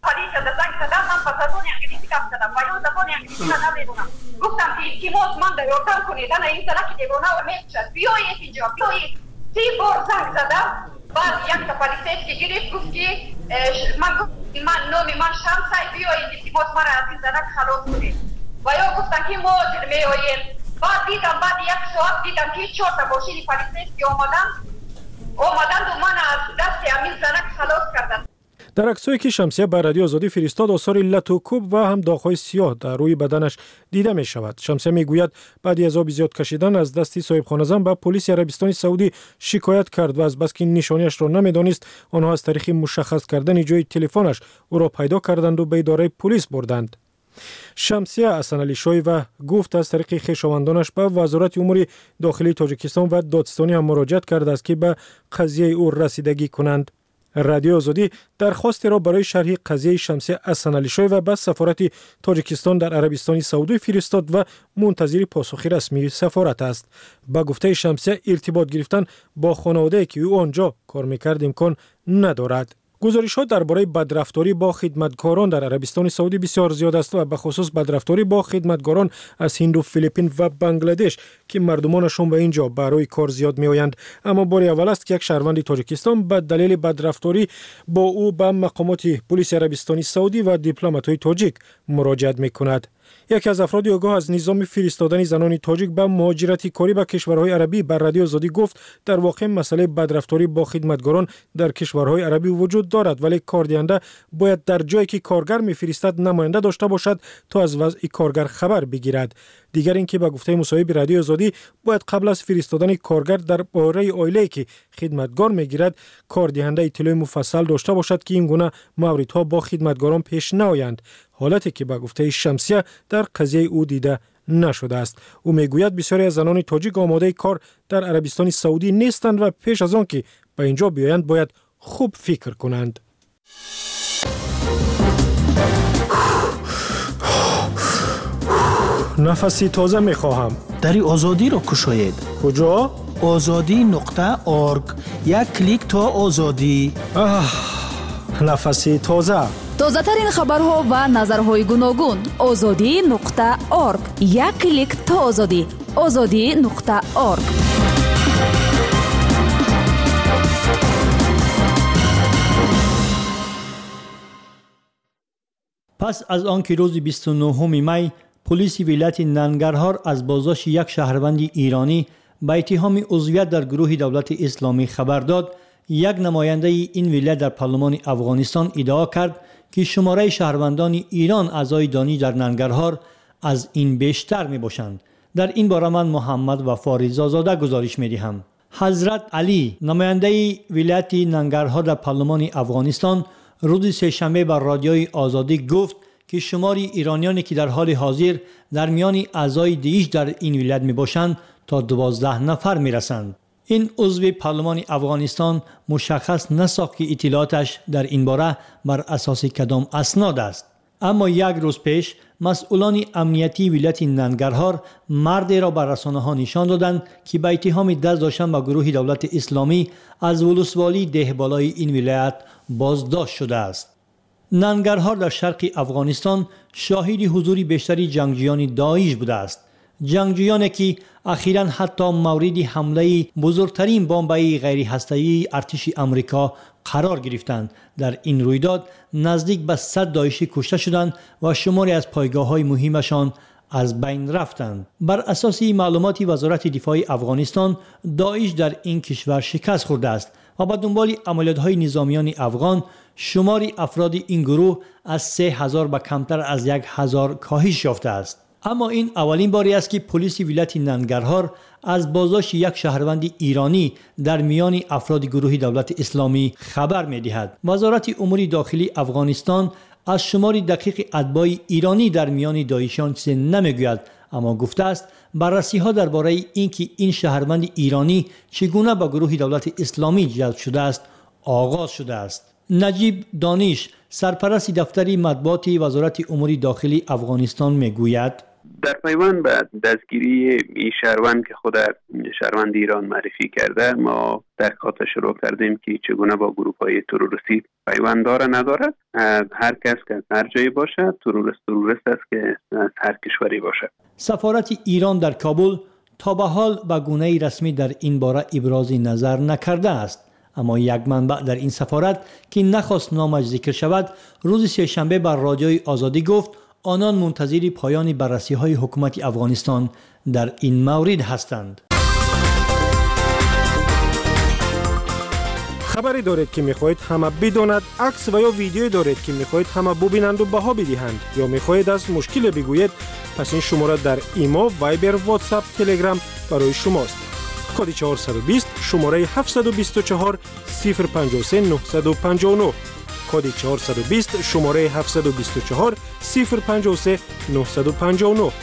گفتم که التماس من در یارتم کنید نه این زنه که دیوانه و میشد بیایید اینجا بیایید سی بار زنگ زدم بعد یک تا پلیسیت که گرفت گفت که من گفت من نومی من شمسای بیایید التماس من از این زنه خلاص کنید و یا گفتن که ما حاضر میاییم. بعد دیدم بعد یک ساعت دیدم که چهار تا ماشین پلیسیت که آمدن آمدن و من از دست همین زنه خلاص کردن. در عکسایی که شمسیه به رادیو آزادی فرستاد آثار لط و کوب و هم داغ‌های سیاه در روی بدنش دیده می شود. شمسیه می گوید بعد از آب زیاد کشیدن از دستی صاحب خانه زن به پلیس عربستان سعودی شکایت کرد و از بس که نشانیش را نمیدانست آنها از طریق مشخص کردن جای تلفنش او را پیدا کردند و به اداره پلیس بردند. شمسیه حسنعلی شایو گفت از طریق خویشاوندانش به وزارت امور داخلی تاجیکستان و دادستانی هم مراجعت کرده است که به قضیه او رسیدگی کنند. رادیو آزادی درخواستی را برای شرح قضیه شمسیه حسنعلی شایو به سفارت تاجیکستان در عربستان سعودی فرستاد و منتظر پاسخ رسمی سفارت است. با گفته شمسیه ارتباط گرفتن با خانواده که او آنجا کار می‌کرد امکان ندارد. گزارش‌ها درباره بدرفتاری با خدمتگاران در عربستان سعودی بسیار زیاد است و به خصوص بدرفتاری با خدمتگاران از هند و فیلیپین و بنگلادش که مردمانشون به اینجا برای کار زیاد میآیند. اما بار اول است که یک شهروند تاجیکستان به دلیل بدرفتاری با او به مقامات پلیس عربستان سعودی و دیپلمات‌های تاجیک مراجعت می‌کند. یکی از افراد آگاه از نظام فرستادن زنان تاجیک به مهاجرت کاری به کشورهای عربی بر رادیو آزادی گفت در واقع مسئله بدرفتاری با خدمتگاران در کشورهای عربی وجود دارد، ولی کاردهنده باید در جایی که کارگر میفرستد نماینده داشته باشد تا از وضع کارگر خبر بگیرد. دیگر اینکه به گفته مصاحب رادیو آزادی باید قبل از فرستادن کارگر در باره عائله‌ای که خدمتگار میگیرد کاردهنده اطلاع مفصل داشته باشد که این گونه موردها با خدمتگاران پیش نیایند، حالتی که به گفته شمسیه در قضیه او دیده نشده است. او میگوید بسیاری از زنان تاجیک آماده کار در عربستان سعودی نیستند و پیش از آن که به اینجا بیایند باید خوب فکر کنند. نفسی تازه میخواهم. دری آزادی را کشاید. کجا؟ آزادی نقطه ارگ. یک کلیک تا آزادی. نفسی تازه. تازه ترین خبرها و نظرهای گوناگون. آزادی نقطه ارگ. یک کلیک تا آزادی. آزادی نقطه ارگ. پس از آنکه روز بیست و نهم می پلیس ولایت ننگرهار از بازداشت یک شهروند ایرانی به اتهام عضویت در گروه دولت اسلامی خبر داد، یک نماینده این ولایت در پارلمان افغانستان ادعا کرد که شماره شهروندان ایران اعضای دانی در ننگرهار از این بیشتر می باشند. در این باره من محمد وفا رضازاده گزارش می دهم. حضرت علی نماینده ولایت ننگرهار در پارلمان افغانستان روز سه‌شنبه بر رادیوی آزادی گفت که شمار ایرانیانی که در حال حاضر در میان اعضای داعش در این ولایت می باشند تا دوازده نفر می رسند. این عضو پارلمان افغانستان مشخص نساخت که اطلاعاتش در این باره بر اساس کدام اسناد است. اما یک روز پیش مسئولان امنیتی ولایت ننگرهار مردی را بر رسانه‌ها نشان دادند که به اتهام دست داشتن به گروه دولت اسلامی از ولسوالی دهبالای این ولایت بازداشت شده است. ننگرهار در شرق افغانستان شاهد حضور بیشتری جنگجویان داعش بوده است. جنگجویانی که اخیراً حتی مورد حمله بزرگترین بمب‌های غیر هسته‌ای ارتش آمریکا قرار گرفتند. در این رویداد نزدیک به صد داعشی کشته شدند و شماری از پایگاه‌های مهمشان از بین رفتند. بر اساس معلومات وزارت دفاع افغانستان، داعش در این کشور شکست خورده است و به دنبال عملیات‌های نظامیان افغان شمار افراد این گروه از سه هزار به کمتر از یک هزار کاهش یافته است. اما این اولین باری است که پلیس ولایت ننگرهار از بازداشت یک شهروند ایرانی در میان افراد گروه دولت اسلامی خبر می‌دهد. وزارت امور داخلی افغانستان از شمار دقیق اتباع ایرانی در میان داعشیان چیزی نمیگوید، اما گفته است بررسی‌ها درباره اینکه این شهروند ایرانی چگونه به گروه دولت اسلامی جذب شده است آغاز شده است. نجیب دانش سرپرست دفتر مطبوعات وزارت امور داخلی افغانستان میگوید در پیوند به دستگیری این شهروند که خود شهروند ایران معرفی کرده، ما تحقیقات شروع کردیم که چگونه با گروه‌های تروریستی پیوند داره ندارد. هر کس که هر جایی باشه تروریست تروریست است که از هر کشوری باشه. سفارت ایران در کابل تا به حال به گونه رسمی در این باره ابراز نظر نکرده است، اما یک منبع در این سفارت که نخواست نامش ذکر شود روز سه‌شنبه بر رادیوی آزادی گفت آنان منتظر پایان بررسی‌های حکومت افغانستان در این مورد هستند. خبری دارید که می‌خواهید همه بداند، عکس و یا ویدیویی دارید که می‌خواهید همه ببینند و بها بدهند، یا می‌خواهید از مشکل بگویید، پس این شماره در ایما، وایبر، واتساپ، تلگرام برای شماست. کد چهارصد و بیست شماره هفتصد و بیست و چهار صفر پنجاه و سه نهصد و پنجاه و نه. کد چهارصد و بیست شماره هفتصد و بیست و چهار صفر پنجاه و سه نهصد و پنجاه و نه.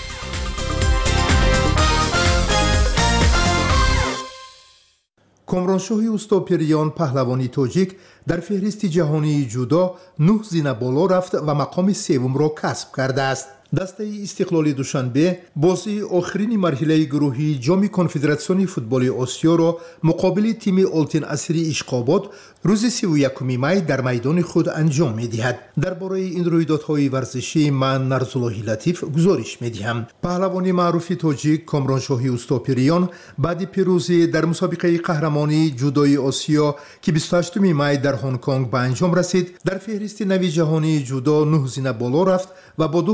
کامرانشاه اوستاپریان پهلوانی تاجیک در فهرست جهانی جودو نه زینه بالا رفت و مقام سوم را کسب کرده است. دسته استقلال دوشنبه بازی آخرین مرحله گروهی جام کنفدراسیون فوتبال آسیا را مقابل تیم آلتین اسیری اشقاباد روز سی و یکم می در میدان خود انجام می‌دهد. درباره این رویدادهای ورزشی من نرزالله لطیف گزارش می‌دهم. پهلوان معروف تاجیک کامرانشاه اوستاپریان بعد پیروزی در مسابقه قهرمانی جودوی آسیا که بیست و هشتم می در هنگ کنگ به انجام رسید، در فهرست نوی جهانی جودو نه زینه بالا رفت و با دو هزار و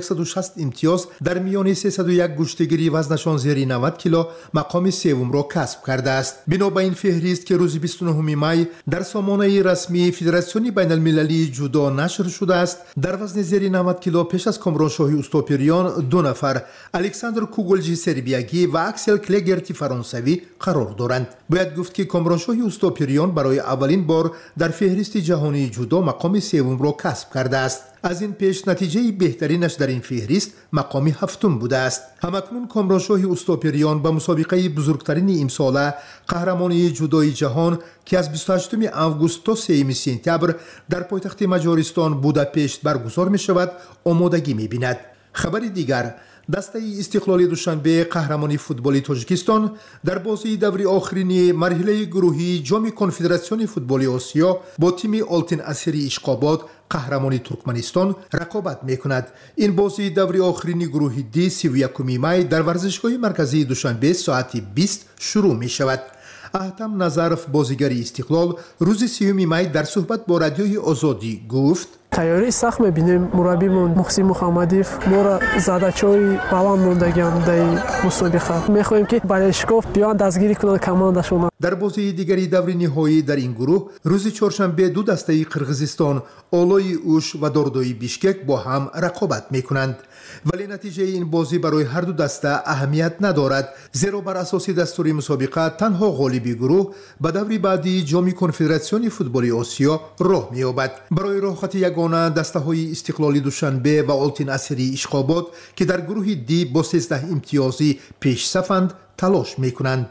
صد و شصت امتیاز در میان سیصد و یک گشتگیری وزنشان زیر نود کیلو مقام سوم را کسب کرده است. بنا به این فهرست که روز بیست و نهم می در سامانه رسمی فدراسیون بین المللی جودو نشر شده است، در وزن زیر نود کیلو پیش از کامرانشاهی اوستوپریان دو نفر الکساندر کوگلجی سربیاگی و اکسل کلگرتی فرانسوی قرار دارند. باید گفت که کامرانشاهی اوستوپریان برای اولین بار در فهرست جهانی جودو مقام سوم را کسب کرده است. از این پیش نتیجه بهترینش در این فهرست مقام هفتم بوده است. همکنون کامرانشاهی اوستوپریان به مسابقه بزرگترین امساله قهرمانی جودوی جهان که از بیست و هشتم آگوست تا سوم سپتامبر در پایتخت مجارستان بوداپشت برگزار می شود آمادگی می بیند. خبر دیگر، دسته استقلالی دوشنبه قهرمانی فوتبالی تاجیکستان در بازی دوری آخرین مرحله گروهی جام کنفدراسیون فوتبال آسیا با تیم آلتین اسیری اشقاباد قهرمانی ترکمنستان رقابت میکند. این بازی دوری آخرین گروهی دی سی و یکم می در ورزشگاه مرکزی دوشنبه ساعت بیست شروع می شود. احتم نظرف بازیگری استقلال روز سیوم می در صحبت با رادیوی آزادی گفت: تیاری سخت می‌بینیم. مربیمون محسن محمدیف ما را زدچای بالان موندگان در مسابقه می‌خواهیم که بالشکوف بیان دستگیری کنند کماندشون. در بازی دیگری دوری نهایی در این گروه روز چهارشنبه دو دسته قرغیزستان آلای اوش و داردوی بیشکک با هم رقابت می‌کنند. ولی نتیجه این بازی برای هر دو دسته اهمیت ندارد، زیرا بر اساس دستور مسابقه تنها غالب گروه به دوری بعدی جام کنفدراسیون فوتبال آسیا راه می‌یابد. برای راحتی یگانه دسته های استقلالی دوشنبه و آلتین اسیری اشقاباد که در گروه دی با سیزده امتیازی پیش صفند تلاش می‌کنند.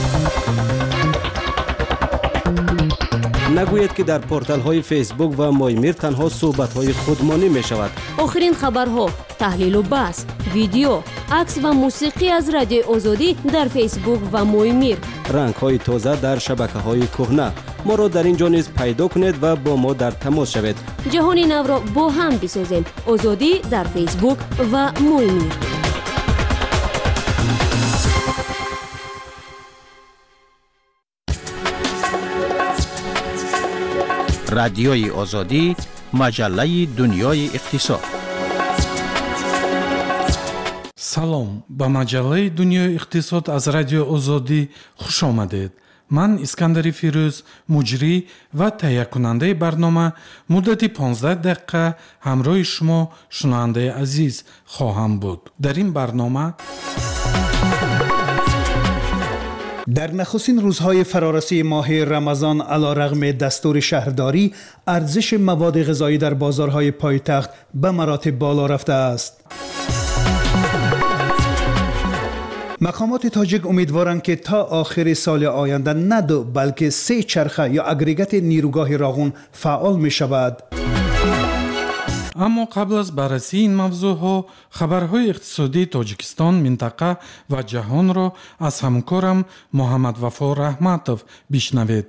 نگوید که در پورتال های فیسبوک و مایمیر تنها صحبت های خودمانی می شود. آخرین خبرها، تحلیل و بحث، ویدیو، عکس و موسیقی از رادیو آزادی در فیسبوک و مایمیر. رنگ های تازه در شبکه های کهنه. ما را در اینجا نیز پیدا کنید و با ما در تماس شوید. جهان نو را با هم بسازیم. آزادی در فیسبوک و مایمیر. رادیوی آزادی، مجله دنیای اقتصاد. سلام، با مجله دنیای اقتصاد از رادیو آزادی خوش آمدید. من اسکندر فیروز، مجری و تهیه کننده برنامه، مدت پانزده دقیقه همراه شما شنونده عزیز خواهم بود. در این برنامه در نخستین روزهای فرارسی ماه رمضان علیرغم دستور شهرداری، ارزش مواد غذایی در بازارهای پایتخت به مراتب بالا رفته است. مقامات تاجیک امیدوارند که تا آخر سال آینده نه دو بلکه سه چرخه یا اگریگات نیروگاه راغون فعال می شود. اما قبل از بررسی این موضوع ها، خبرهای اقتصادی تاجیکستان، منطقه و جهان را از همکارم محمد وفا رحمتوف بشنوید.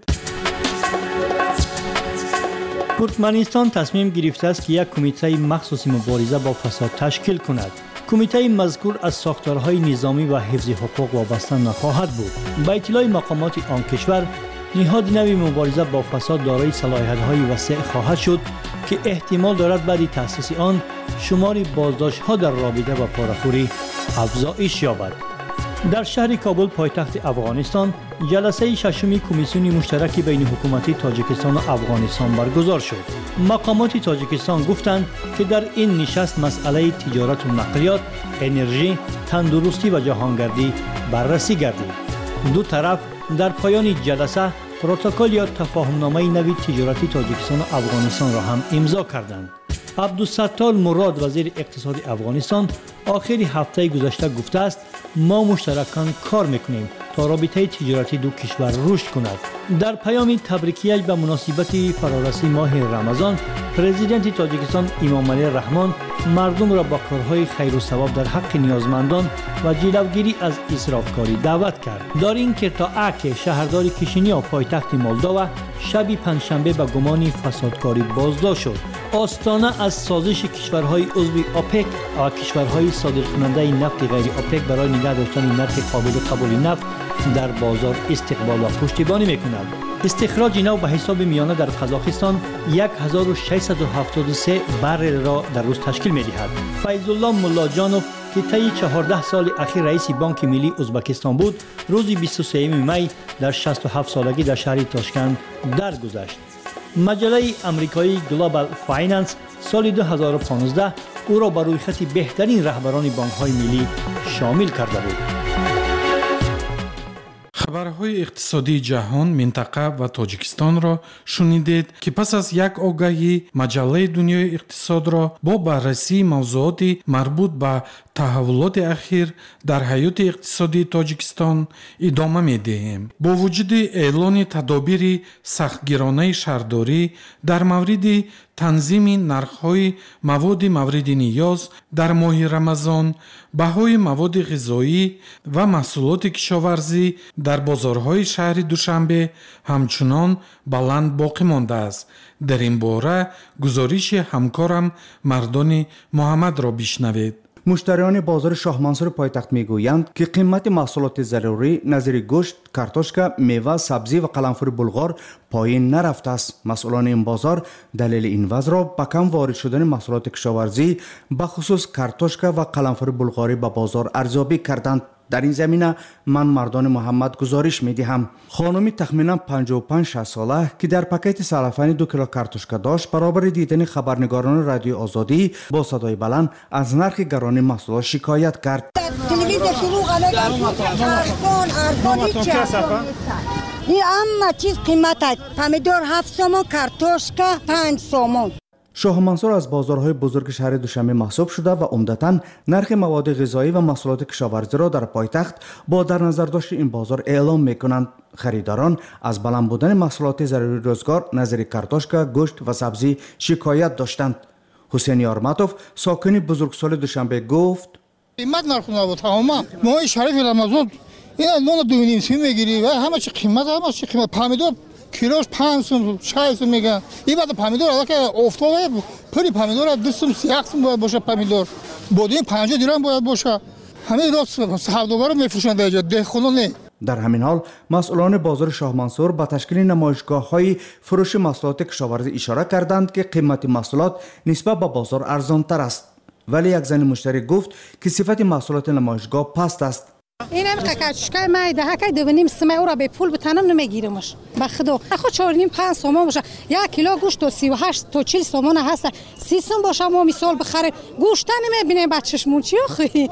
ترکمنستان تصمیم گرفته است که یک کمیته مخصوص مبارزه با فساد تشکیل کند. کمیته مذکور از ساختارهای نظامی و حفظ حقوق وابسته نخواهد بود. با اطلاع مقامات آن کشور، نهاد نوی مبارزه با فساد دارای صلاحیت‌های وسیع خواهد شد که احتمال دارد بعد تأسیس آن شمار بازداشت‌ها در رابطه با پاره‌خوری افزایش یابد. در شهر کابل پایتخت افغانستان جلسه ششم کمیسیون مشترک بین حکومت تاجیکستان و افغانستان برگزار شد. مقامات تاجیکستان گفتند که در این نشست مسئله تجارت و نقلیات، انرژی، تندرستی و جهانگردی بررسی گردید. دو طرف در پایان جلسه پروتکل یا تفاهمنامه نوی تجارتی تاجیکستان و افغانستان را هم امضا کردند. عبدالستار مراد وزیر اقتصاد افغانستان آخر هفته گذشته گفته است ما مشترکاً کار میکنیم تا رابطه تجارتی دو کشور رشد کند. در پیام تبریکیش به مناسبت فرارسی ماه رمضان، پرزیدنت تاجیکستان امام علی رحمان مردم را با کارهای خیر و ثواب در حق نیازمندان و جلوگیری از اسرافکاری دعوت کرد. در این کرتاعک شهردار کشینیا پایتخت مولداوا شب پنجشنبه به گمان فسادکاری بازداشت شد. آستانه از سازش کشورهای عضو اوپک و کشورهای صادرکننده نفت غیر اوپک برای نگه داشتن نرخ قابل قبول نفت در بازار استقبال و پشتیبانی می‌کند. استخراج نو به حساب میانه در قزاقستان هزار و ششصد و هفتاد و سه برل را در روز تشکیل می‌دهد. فیض الله ملاجانوف که طی چهارده سال اخیر رئیس بانک ملی ازبکستان بود، روز بیست و سوم می در شصت و هفت سالگی در شهر تاشکند درگذشت. مجله آمریکایی گلوبال فایننس سال دو هزار و پانزده او را بر روی خط بهترین رهبران بانک‌های ملی شامل کرده بود. خبرهای اقتصادی جهان، منطقه و تاجیکستان را شنیدید که پس از یک آگاهی مجله دنیای اقتصاد را با بررسی موضوعات مربوط به تحولات اخیر در حیات اقتصادی تاجیکستان ادامه می دهیم. با وجود اعلان تدابیر سختگیرانه شهرداری در مورد تنظیم نرخ‌های مواد مورد نیاز در ماه رمضان، بهای مواد غذایی و محصولات کشاورزی در بازارهای شهر دوشنبه همچنان بلند باقی مانده است. در این باره گزارش همکارم مردان محمد را بشنوید. مشتریان بازار شاه منصور پایتخت میگویند که قیمت محصولات ضروری نظیر گوشت، کارتوشکا، میوه، سبزی و قلنفر بلغار پایین نرفته است. مسئولان این بازار دلیل این وضع را به کم وارد شدن محصولات کشاورزی به خصوص کارتوشکا و قلنفر بلغاری به بازار ارزیابی کردند. در این زمینه من مردان محمد گزارش می دهم. خانمی تخمینا پنجاه و پنج شصت ساله که در پاکت سلفانی دو کیلو کارتوشکا داشت، برابر دیدن خبرنگاران رادیو آزادی با صدای بلند از نرخ گرانی محصولات شکایت کرد. تلویزیون شروع ارزان ارزانی چی این اما چیز قیمت است. پمیدور هفت سومون، کارتوشکا پنج سومون. شاه منصور از بازارهای بزرگ شهر دوشنبه محسوب شده و عمدتاً نرخ مواد غذایی و محصولات کشاورزی را در پایتخت با در نظر داشت این بازار اعلام میکنند. خریداران از بلند بودن محصولات ضروری روزگار نظیر کارتوشکا، گوشت و سبزی شکایت داشتند. حسین یارمتوف ساکن بزرگسال دوشنبه گفت: قیمت نرخ نبود تمام. ماه شریف رمضان این نون دو نیم سوم میگیری و همه چی قیمت همه چی قیمت. پمیدور کیلوش پنج سوم شش سوم میگن. این بعد پمیدور اگه که افتاده پری پمیدور دو سوم سه سوم باید باشه. پمیدور بودین پنجاه درهم باید باشه. همه راست سوداگرا میفروشند اینجا دهخونه نه. در همین حال مسئولان بازار شاه منصور با تشکیل نمایشگاه‌های فروش محصولات کشاورزی اشاره کردند که قیمت محصولات نسبت به بازار ارزان‌تر است. ولی یک زن مشتری گفت که صفت محصولات نمایشگاه پست است. این هم کاکاشکای ما ده که دو نیم سمه او را به پول بتنم نمیگیرمش. به خدا خود چهار نیم پنج سوم باشه. یک کیلو گوشت تو سی و هشت تا چهل سومون هست. سی سوم باشه ما مثال بخره. گوشت نمیبینیم بچه‌شمون چی آخه.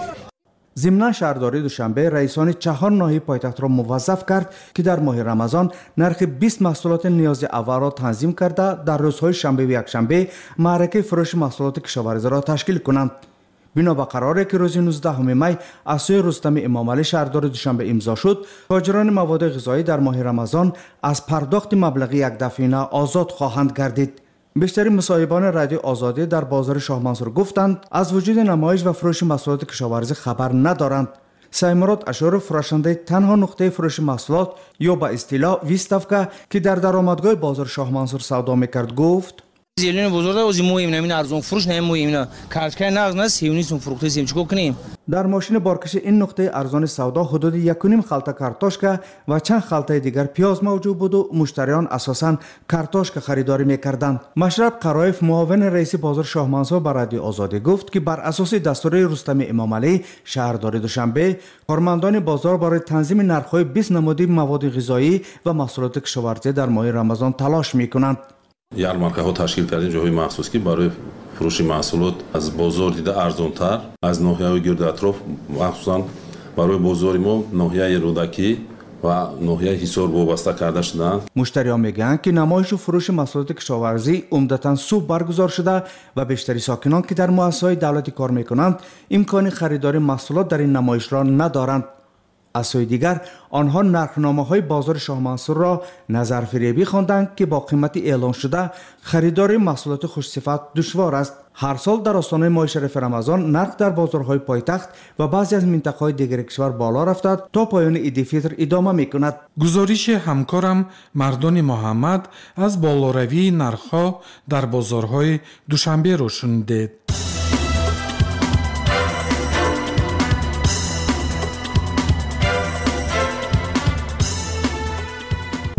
ضمن شهرداری دوشنبه رئیسان چهار ناحیه پایتخت را موظف کرد که در ماه رمضان نرخ بیست محصولات نیاز اول را تنظیم کرده در روزهای شنبه و یکشنبه معرکه فروش محصولات کشاورزی را تشکیل کنند. بنا به قراری که روز نوزدهم می از سوی رستم امامعلی شهردار دوشنبه امضا شد، تاجران مواد غذایی در ماه رمضان از پرداخت مبلغی یک دفعه آزاد خواهند گردید. بیشتر مصاحبان رادیو آزادی در بازار شاه منصور گفتند از وجود نمایش و فروش محصولات کشاورزی خبر ندارند. سایمراد اشور فروشنده تنها نقطه فروش محصولات یا به اصطلاح ویستافکا که در درآمدگاه بازار شاه منصور سودا میکرد گفت: زیلین بزرگ از مویم نمین ارزون فروش نمی مویم کارتکای نقد نه سیونیسون فروخته سیم چیکار کنیم؟ در ماشین بارکش این نقطه ارزان سودا حدود یک و نیم خلطه کارتوشکا و چند خلطه دیگر پیاز موجود بود و مشتریان اساساً کارتوشکا خریداری میکردند. مشرب قرایف معاون رئیس بازار شاه منصور به رادیو آزادی گفت که بر اساس دستور رستم امامعلی شهردار دوشنبه کارمندان بازار برای تنظیم نرخ‌های بیست نمودی مواد غذایی و محصولات کشاورزی در ماه رمضان تلاش میکنند. ярмаркаҳо ташкил кардем ҷоҳои махсус ки барои фурӯши маҳсулот аз бозор дида арзонтар аз ноҳияҳои гирду атроф махсусан барои бозори мо ноҳияи рӯдакӣ ва ноҳияи ҳисор вобаста карда шудаанд. муштариён мегӯянд ки намоишу фурӯши маҳсулоти кишоварзӣ умдатан субҳ баргузор шуда ва бештари сокинон ки дар муассисаҳои давлатӣ кор мекунанд имкони харидори маҳсулот дар ин намоишро надоранд. از سوی دیگر آنها نرخنامه‌های بازار شاه منصور را نظرفریبی خواندند که با قیمت اعلان شده خریدار محصولات خوش‌صفت دشوار است. هر سال در آستانه ماه شریف رمضان نرخ در بازارهای پایتخت و بعضی از منطقه‌های دیگر کشور بالا رفته تا پایان عید فطر ادامه می‌کند. گزارش همکارم مردان محمد از بالاروی نرخ‌ها در بازارهای دوشنبه را شنیدید.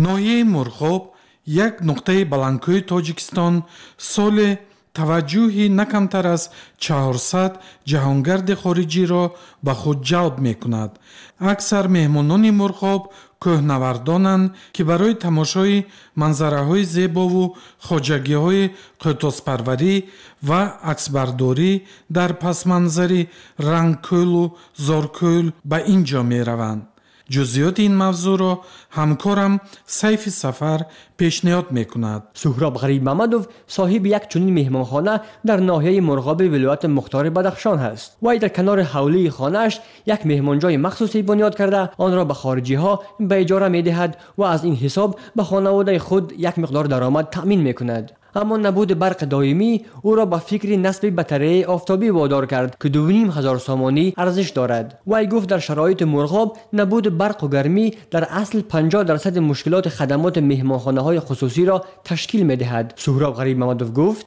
ноҳияи мурғоб як нуқтаи баландкӯҳи тоҷикистон соли таваҷҷӯҳи на камтар аз чаҳорсад ҷаҳонгарди хориҷиро ба худ ҷалб мекунад. аксар меҳмонони мурғоб кӯҳнавардонанд, ки барои тамошои манзараҳои зебову хоҷагиҳои қӯтоспарварӣ ва аксбардорӣ дар пасманзари рангкӯлу зоркӯл ба ин ҷо мераванд. ҷузъиёти ин мавзӯъро ҳамкорам сайфи сафар пешниҳод мекунад. суҳроб ғарибмамадов соҳиби як чунин меҳмонхона дар ноҳияи мурғоби вилояти мухтори бадахшон ҳаст. вай дар канори ҳавлии хонааш як меҳмонҷои махсусӣ бунёд карда онро ба хориҷиҳо ба иҷора медиҳад ва аз ин ҳисоб ба хонаводаи худ як миқдор даромад таъмин мекунад. аммо набуди барқи доимӣ ӯро ба фикри насби батареяи офтобӣ водор кард, ки ду ним ҳазор сомонӣ арзиш дорад. вай гуфт дар шароити мурғоб набуди барқу гармӣ дар асл панҷоҳ дарсади мушкилоти хадамоти меҳмонхонаҳои хусусиро ташкил медиҳад. суҳроб ғарибмамадов гуфт: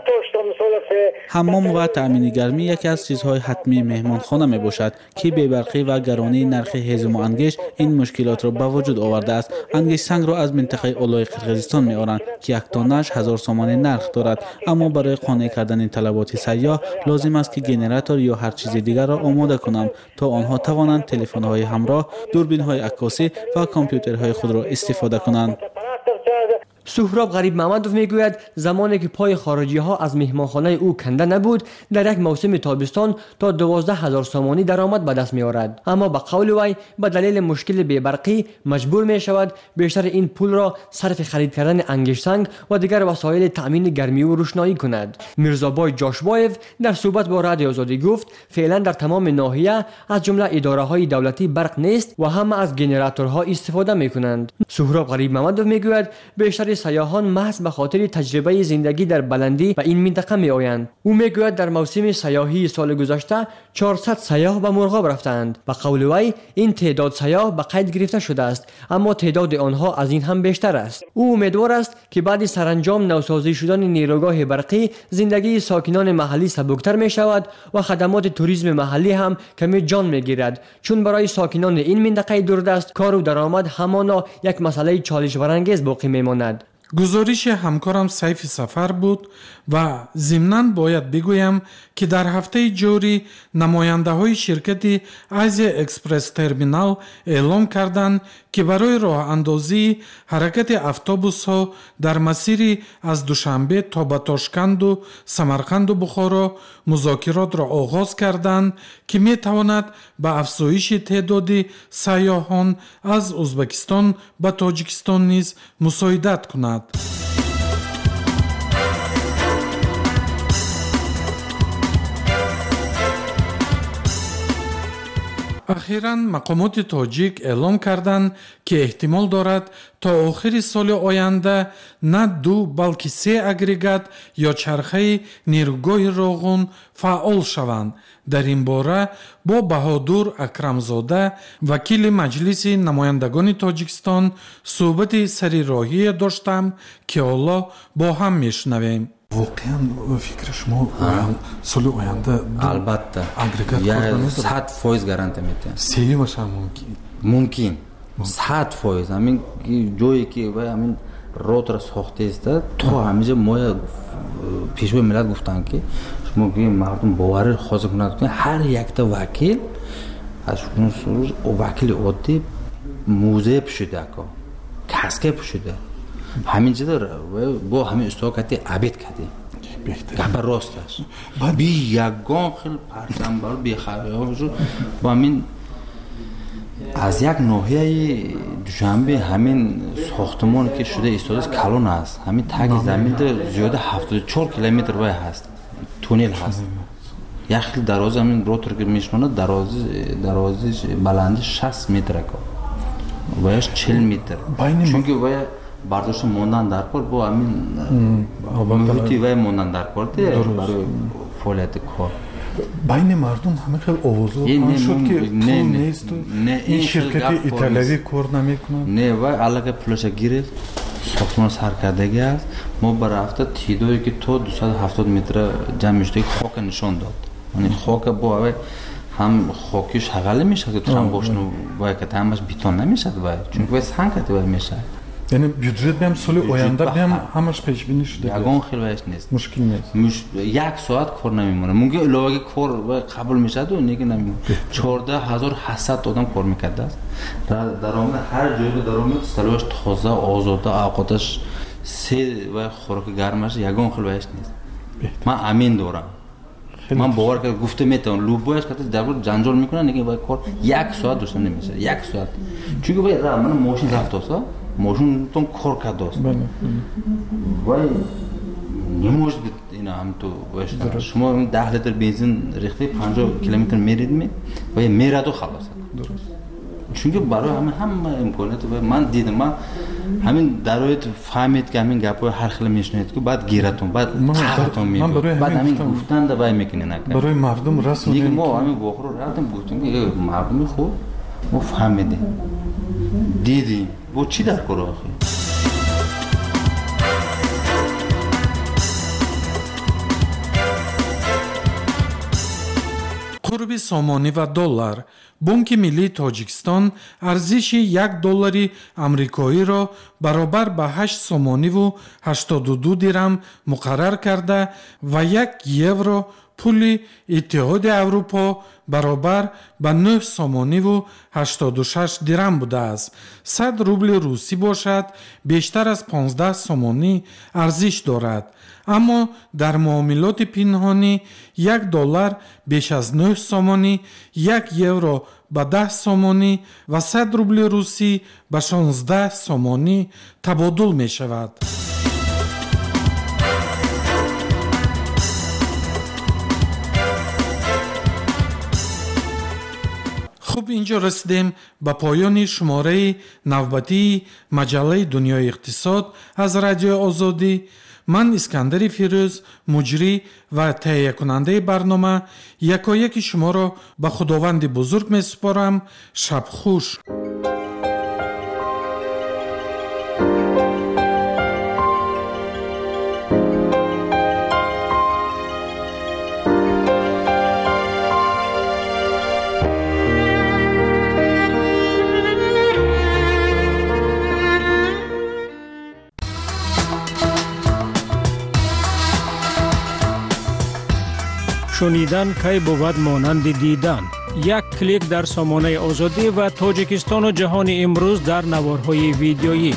ҳаммом ва таъмини гармӣ яке аз чизҳои ҳатмии меҳмонхона мебошад, ки бебарқӣ ва гаронии нархи ҳезуму ангеш ин мушкилотро ба вуҷуд овардааст. ангешсангро аз минтақаи олои қирғизистон меоранд, ки як тоннааш ҳазор сомонӣ нарх дорад, аммо барои қонеъ кардани талаботи сайёҳ лозим аст ки генератор ё ҳар чизи дигарро омода кунам, то онҳо тавонанд телефонҳои ҳамроҳ, дурбинҳои аккосӣ ва компютерҳои худро истифода кунанд. суҳроб ғарибмамадов мегӯяд замоне ки пои хориҷиҳо аз меҳмонхонаи ӯ канда набуд, дар як мавсими тобистон то дувоздаҳ ҳазор сомонӣ даромад ба даст меорад. аммо ба қавли вай ба далели мушкили бебарқӣ маҷбур мешавад бештари ин пулро сарфи харид кардани ангешсанг ва дигар васоили таъмини гармиву рӯшноӣ кунад. мирзобой ҷошбоев дар суҳбат бо Радиои Озодӣ гуфт: феълан дар тамоми ноҳия аз ҷумла идораҳои давлатӣ барқ нест ва ҳама аз генераторҳо истифода мекунанд. суҳроб ғарибмамадов мегӯяд бештари сайёҳон маҳз ба хотири таҷрибаи зиндагӣ дар баландӣ ба ин минтақа меоянд. ӯ мегӯяд дар мавсими сайёҳии соли гузашта чорсад сайёҳ ба мурғоб рафтаанд. ба қавли вай ин теъдод сайёҳ ба қайд гирифта шудааст, аммо теъдоди онҳо аз ин ҳам бештар аст. ӯ умедвор аст ки баъди саранҷом навсозӣ шудани нерӯгоҳи барқӣ зиндагии сокинони маҳаллӣ сабуктар мешавад ва хадамоти туризми маҳаллӣ ҳам каме ҷон мегирад, чун барои сокинони ин минтақаи дурдаст кору даромад ҳамоно як масъалаи чолишбарангез боқӣ мемонад. гузориши ҳамкорам сайфи сафар буд ва зимнан бояд бигӯям, ки дар ҳафтаи ҷорӣ намояндаҳои ширкати Азия Экспресс Терминал эълон карданд, ки барои роҳандозии ҳаракати автобусҳо дар масири аз Душанбе то ба Тошканду Самарқанду Бухоро музокиротро оғоз карданд, ки метавонад ба афзоиши теъдоди сайёҳон аз Узбекистон ба Тоҷикистон низ мусоидат кунад. ахиран мақомоти тоҷик эълон карданд, ки эҳтимол дорад то охири соли оянда на ду балки се агрегат ё чархаи нерӯгоҳи Роғун фаъол шаванд. дар ин бора бо Баҳодур Акрамзода, вакили маҷлиси намояндагони Тоҷикистон, суҳбати сарироҳие доштам, ки ҳоло бо ҳам мешунавем. воқеан фикри шумо соли оянда албатта агрегат сад фоиз гарантия метавонад сеи баша мумкин мумкин сад фоиз ҳамин ҷое ки вай ҳамин ротро сохтеста то ҳамиҷа моя пешвои миллат гуфтанд ки шумо мардум боварӣ ҳозир кунад ҳар якта вакил аз вакили оддӣ музея пӯшидако каска пӯшида ҳамин ҷида бо ҳамин устуҳо кати абед кади гапа рост аст би ягон хел партамбар бехабаршу бо ҳамин аз як ноҳияи Душанбе ҳамин сохтмоне ки шуда истодааст калон аст, ҳамин таги заминда зиёда ҳафтоду чор километр вай ҳаст, туннел ҳаст. як хел дарози ҳамин ротор ки мешмонад дарози дарози баланди шаст метр ако ваяш чил метр, чунки вая бардошта мондан дар кор бо ҳамин муҳити вай мондан дар кор барои фаъолияти кор. байни мардум ҳама хел овозо шуд ки пул несту ин ширкати италиявӣ кор намекунад. Не, вай аллакай пулаша гирифт, сохтмон саркардагӣ аст. Мо барафта теъдоде ки то дусад ҳафтод метра ҷамъ мешудаги хока нишон дод. Яъне хока бо вай ҳам хоки шағалӣ мешавад ки трамбошну вай ката ҳамаш бетон намешавад вай, чунки вай санкати вай мешавад. یعنی бюджет بیام سال آینده بیام همش پیش بینی شده یگان خیلی وحش نیست مشکل نیست مش... یک ساعت کار نمیمونه ممکن علاوه کار قبول میشه و نگه نمیمونه چهارده هزار و هشتصد آدم کار میکرده است درآمد هر جایی که درآمد سالش تازه آزاده اوقاتش سه و خوراک گرمش یگان خیلی وحش نیست من امین دارم من باور که گفته میتونم لوبویش که در واقع جنجال میکنن نگه باید کار یک ساعت داشته نمیشه یک ساعت چون که باید من ماشین رفت واسه ماشین تون کار کرده است وای نمیشه اینا هم تو باشه شما ده لیتر بنزین ریخته پنجاه کیلومتر میرید می و میره تو خلاص درست چون که برای همین هم امکانات من دیدم من همین درایت فهمید که همین گپو هر خیلی میشنید که بعد گیرتون بعد تختون میگه بعد همین گفتن دا وای میکنه نکنه برای مردم رسون دیگه ما همین بخور رو رفتم گفتیم که مردم خوب ما فهمیدیم دیدیم و چی در کار آخه قرب سامانی و دلار بانک ملی تاجیکستان ارزش یک دلار آمریکایی را برابر به هشت سامانی و هشتاد و دو درم مقرر کرده و یک یورو پول اتحاد اروپا برابر به نه سامانی و هشتاد و شش درم بوده است. صد روبل روسی باشد بیشتر از پانزده سامانی ارزش دارد. اما در معاملات پنهانی یک دلار بیش از نه سامانی، یک یورو به ده سامانی و صد روبل روسی به شانزده سامانی تبادل می شود. خب اینجا رسیدیم به پایان شماره نوبتی مجله دنیای اقتصاد از رادیو آزادی. من اسکندر فیروز مجری و تهیه کننده برنامه یکایک شما را به خداوند بزرگ می سپارم. شب خوش. شنیدن کی بود مانند دیدن. یک کلیک در سامانه آزادی و تاجیکستان و جهان امروز در نوارهای ویدیویی.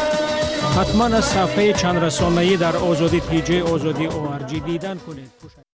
حتما از صفحه چند رسانه‌ای در آزادی پی جی آزادی او آر جی دیدن کنید.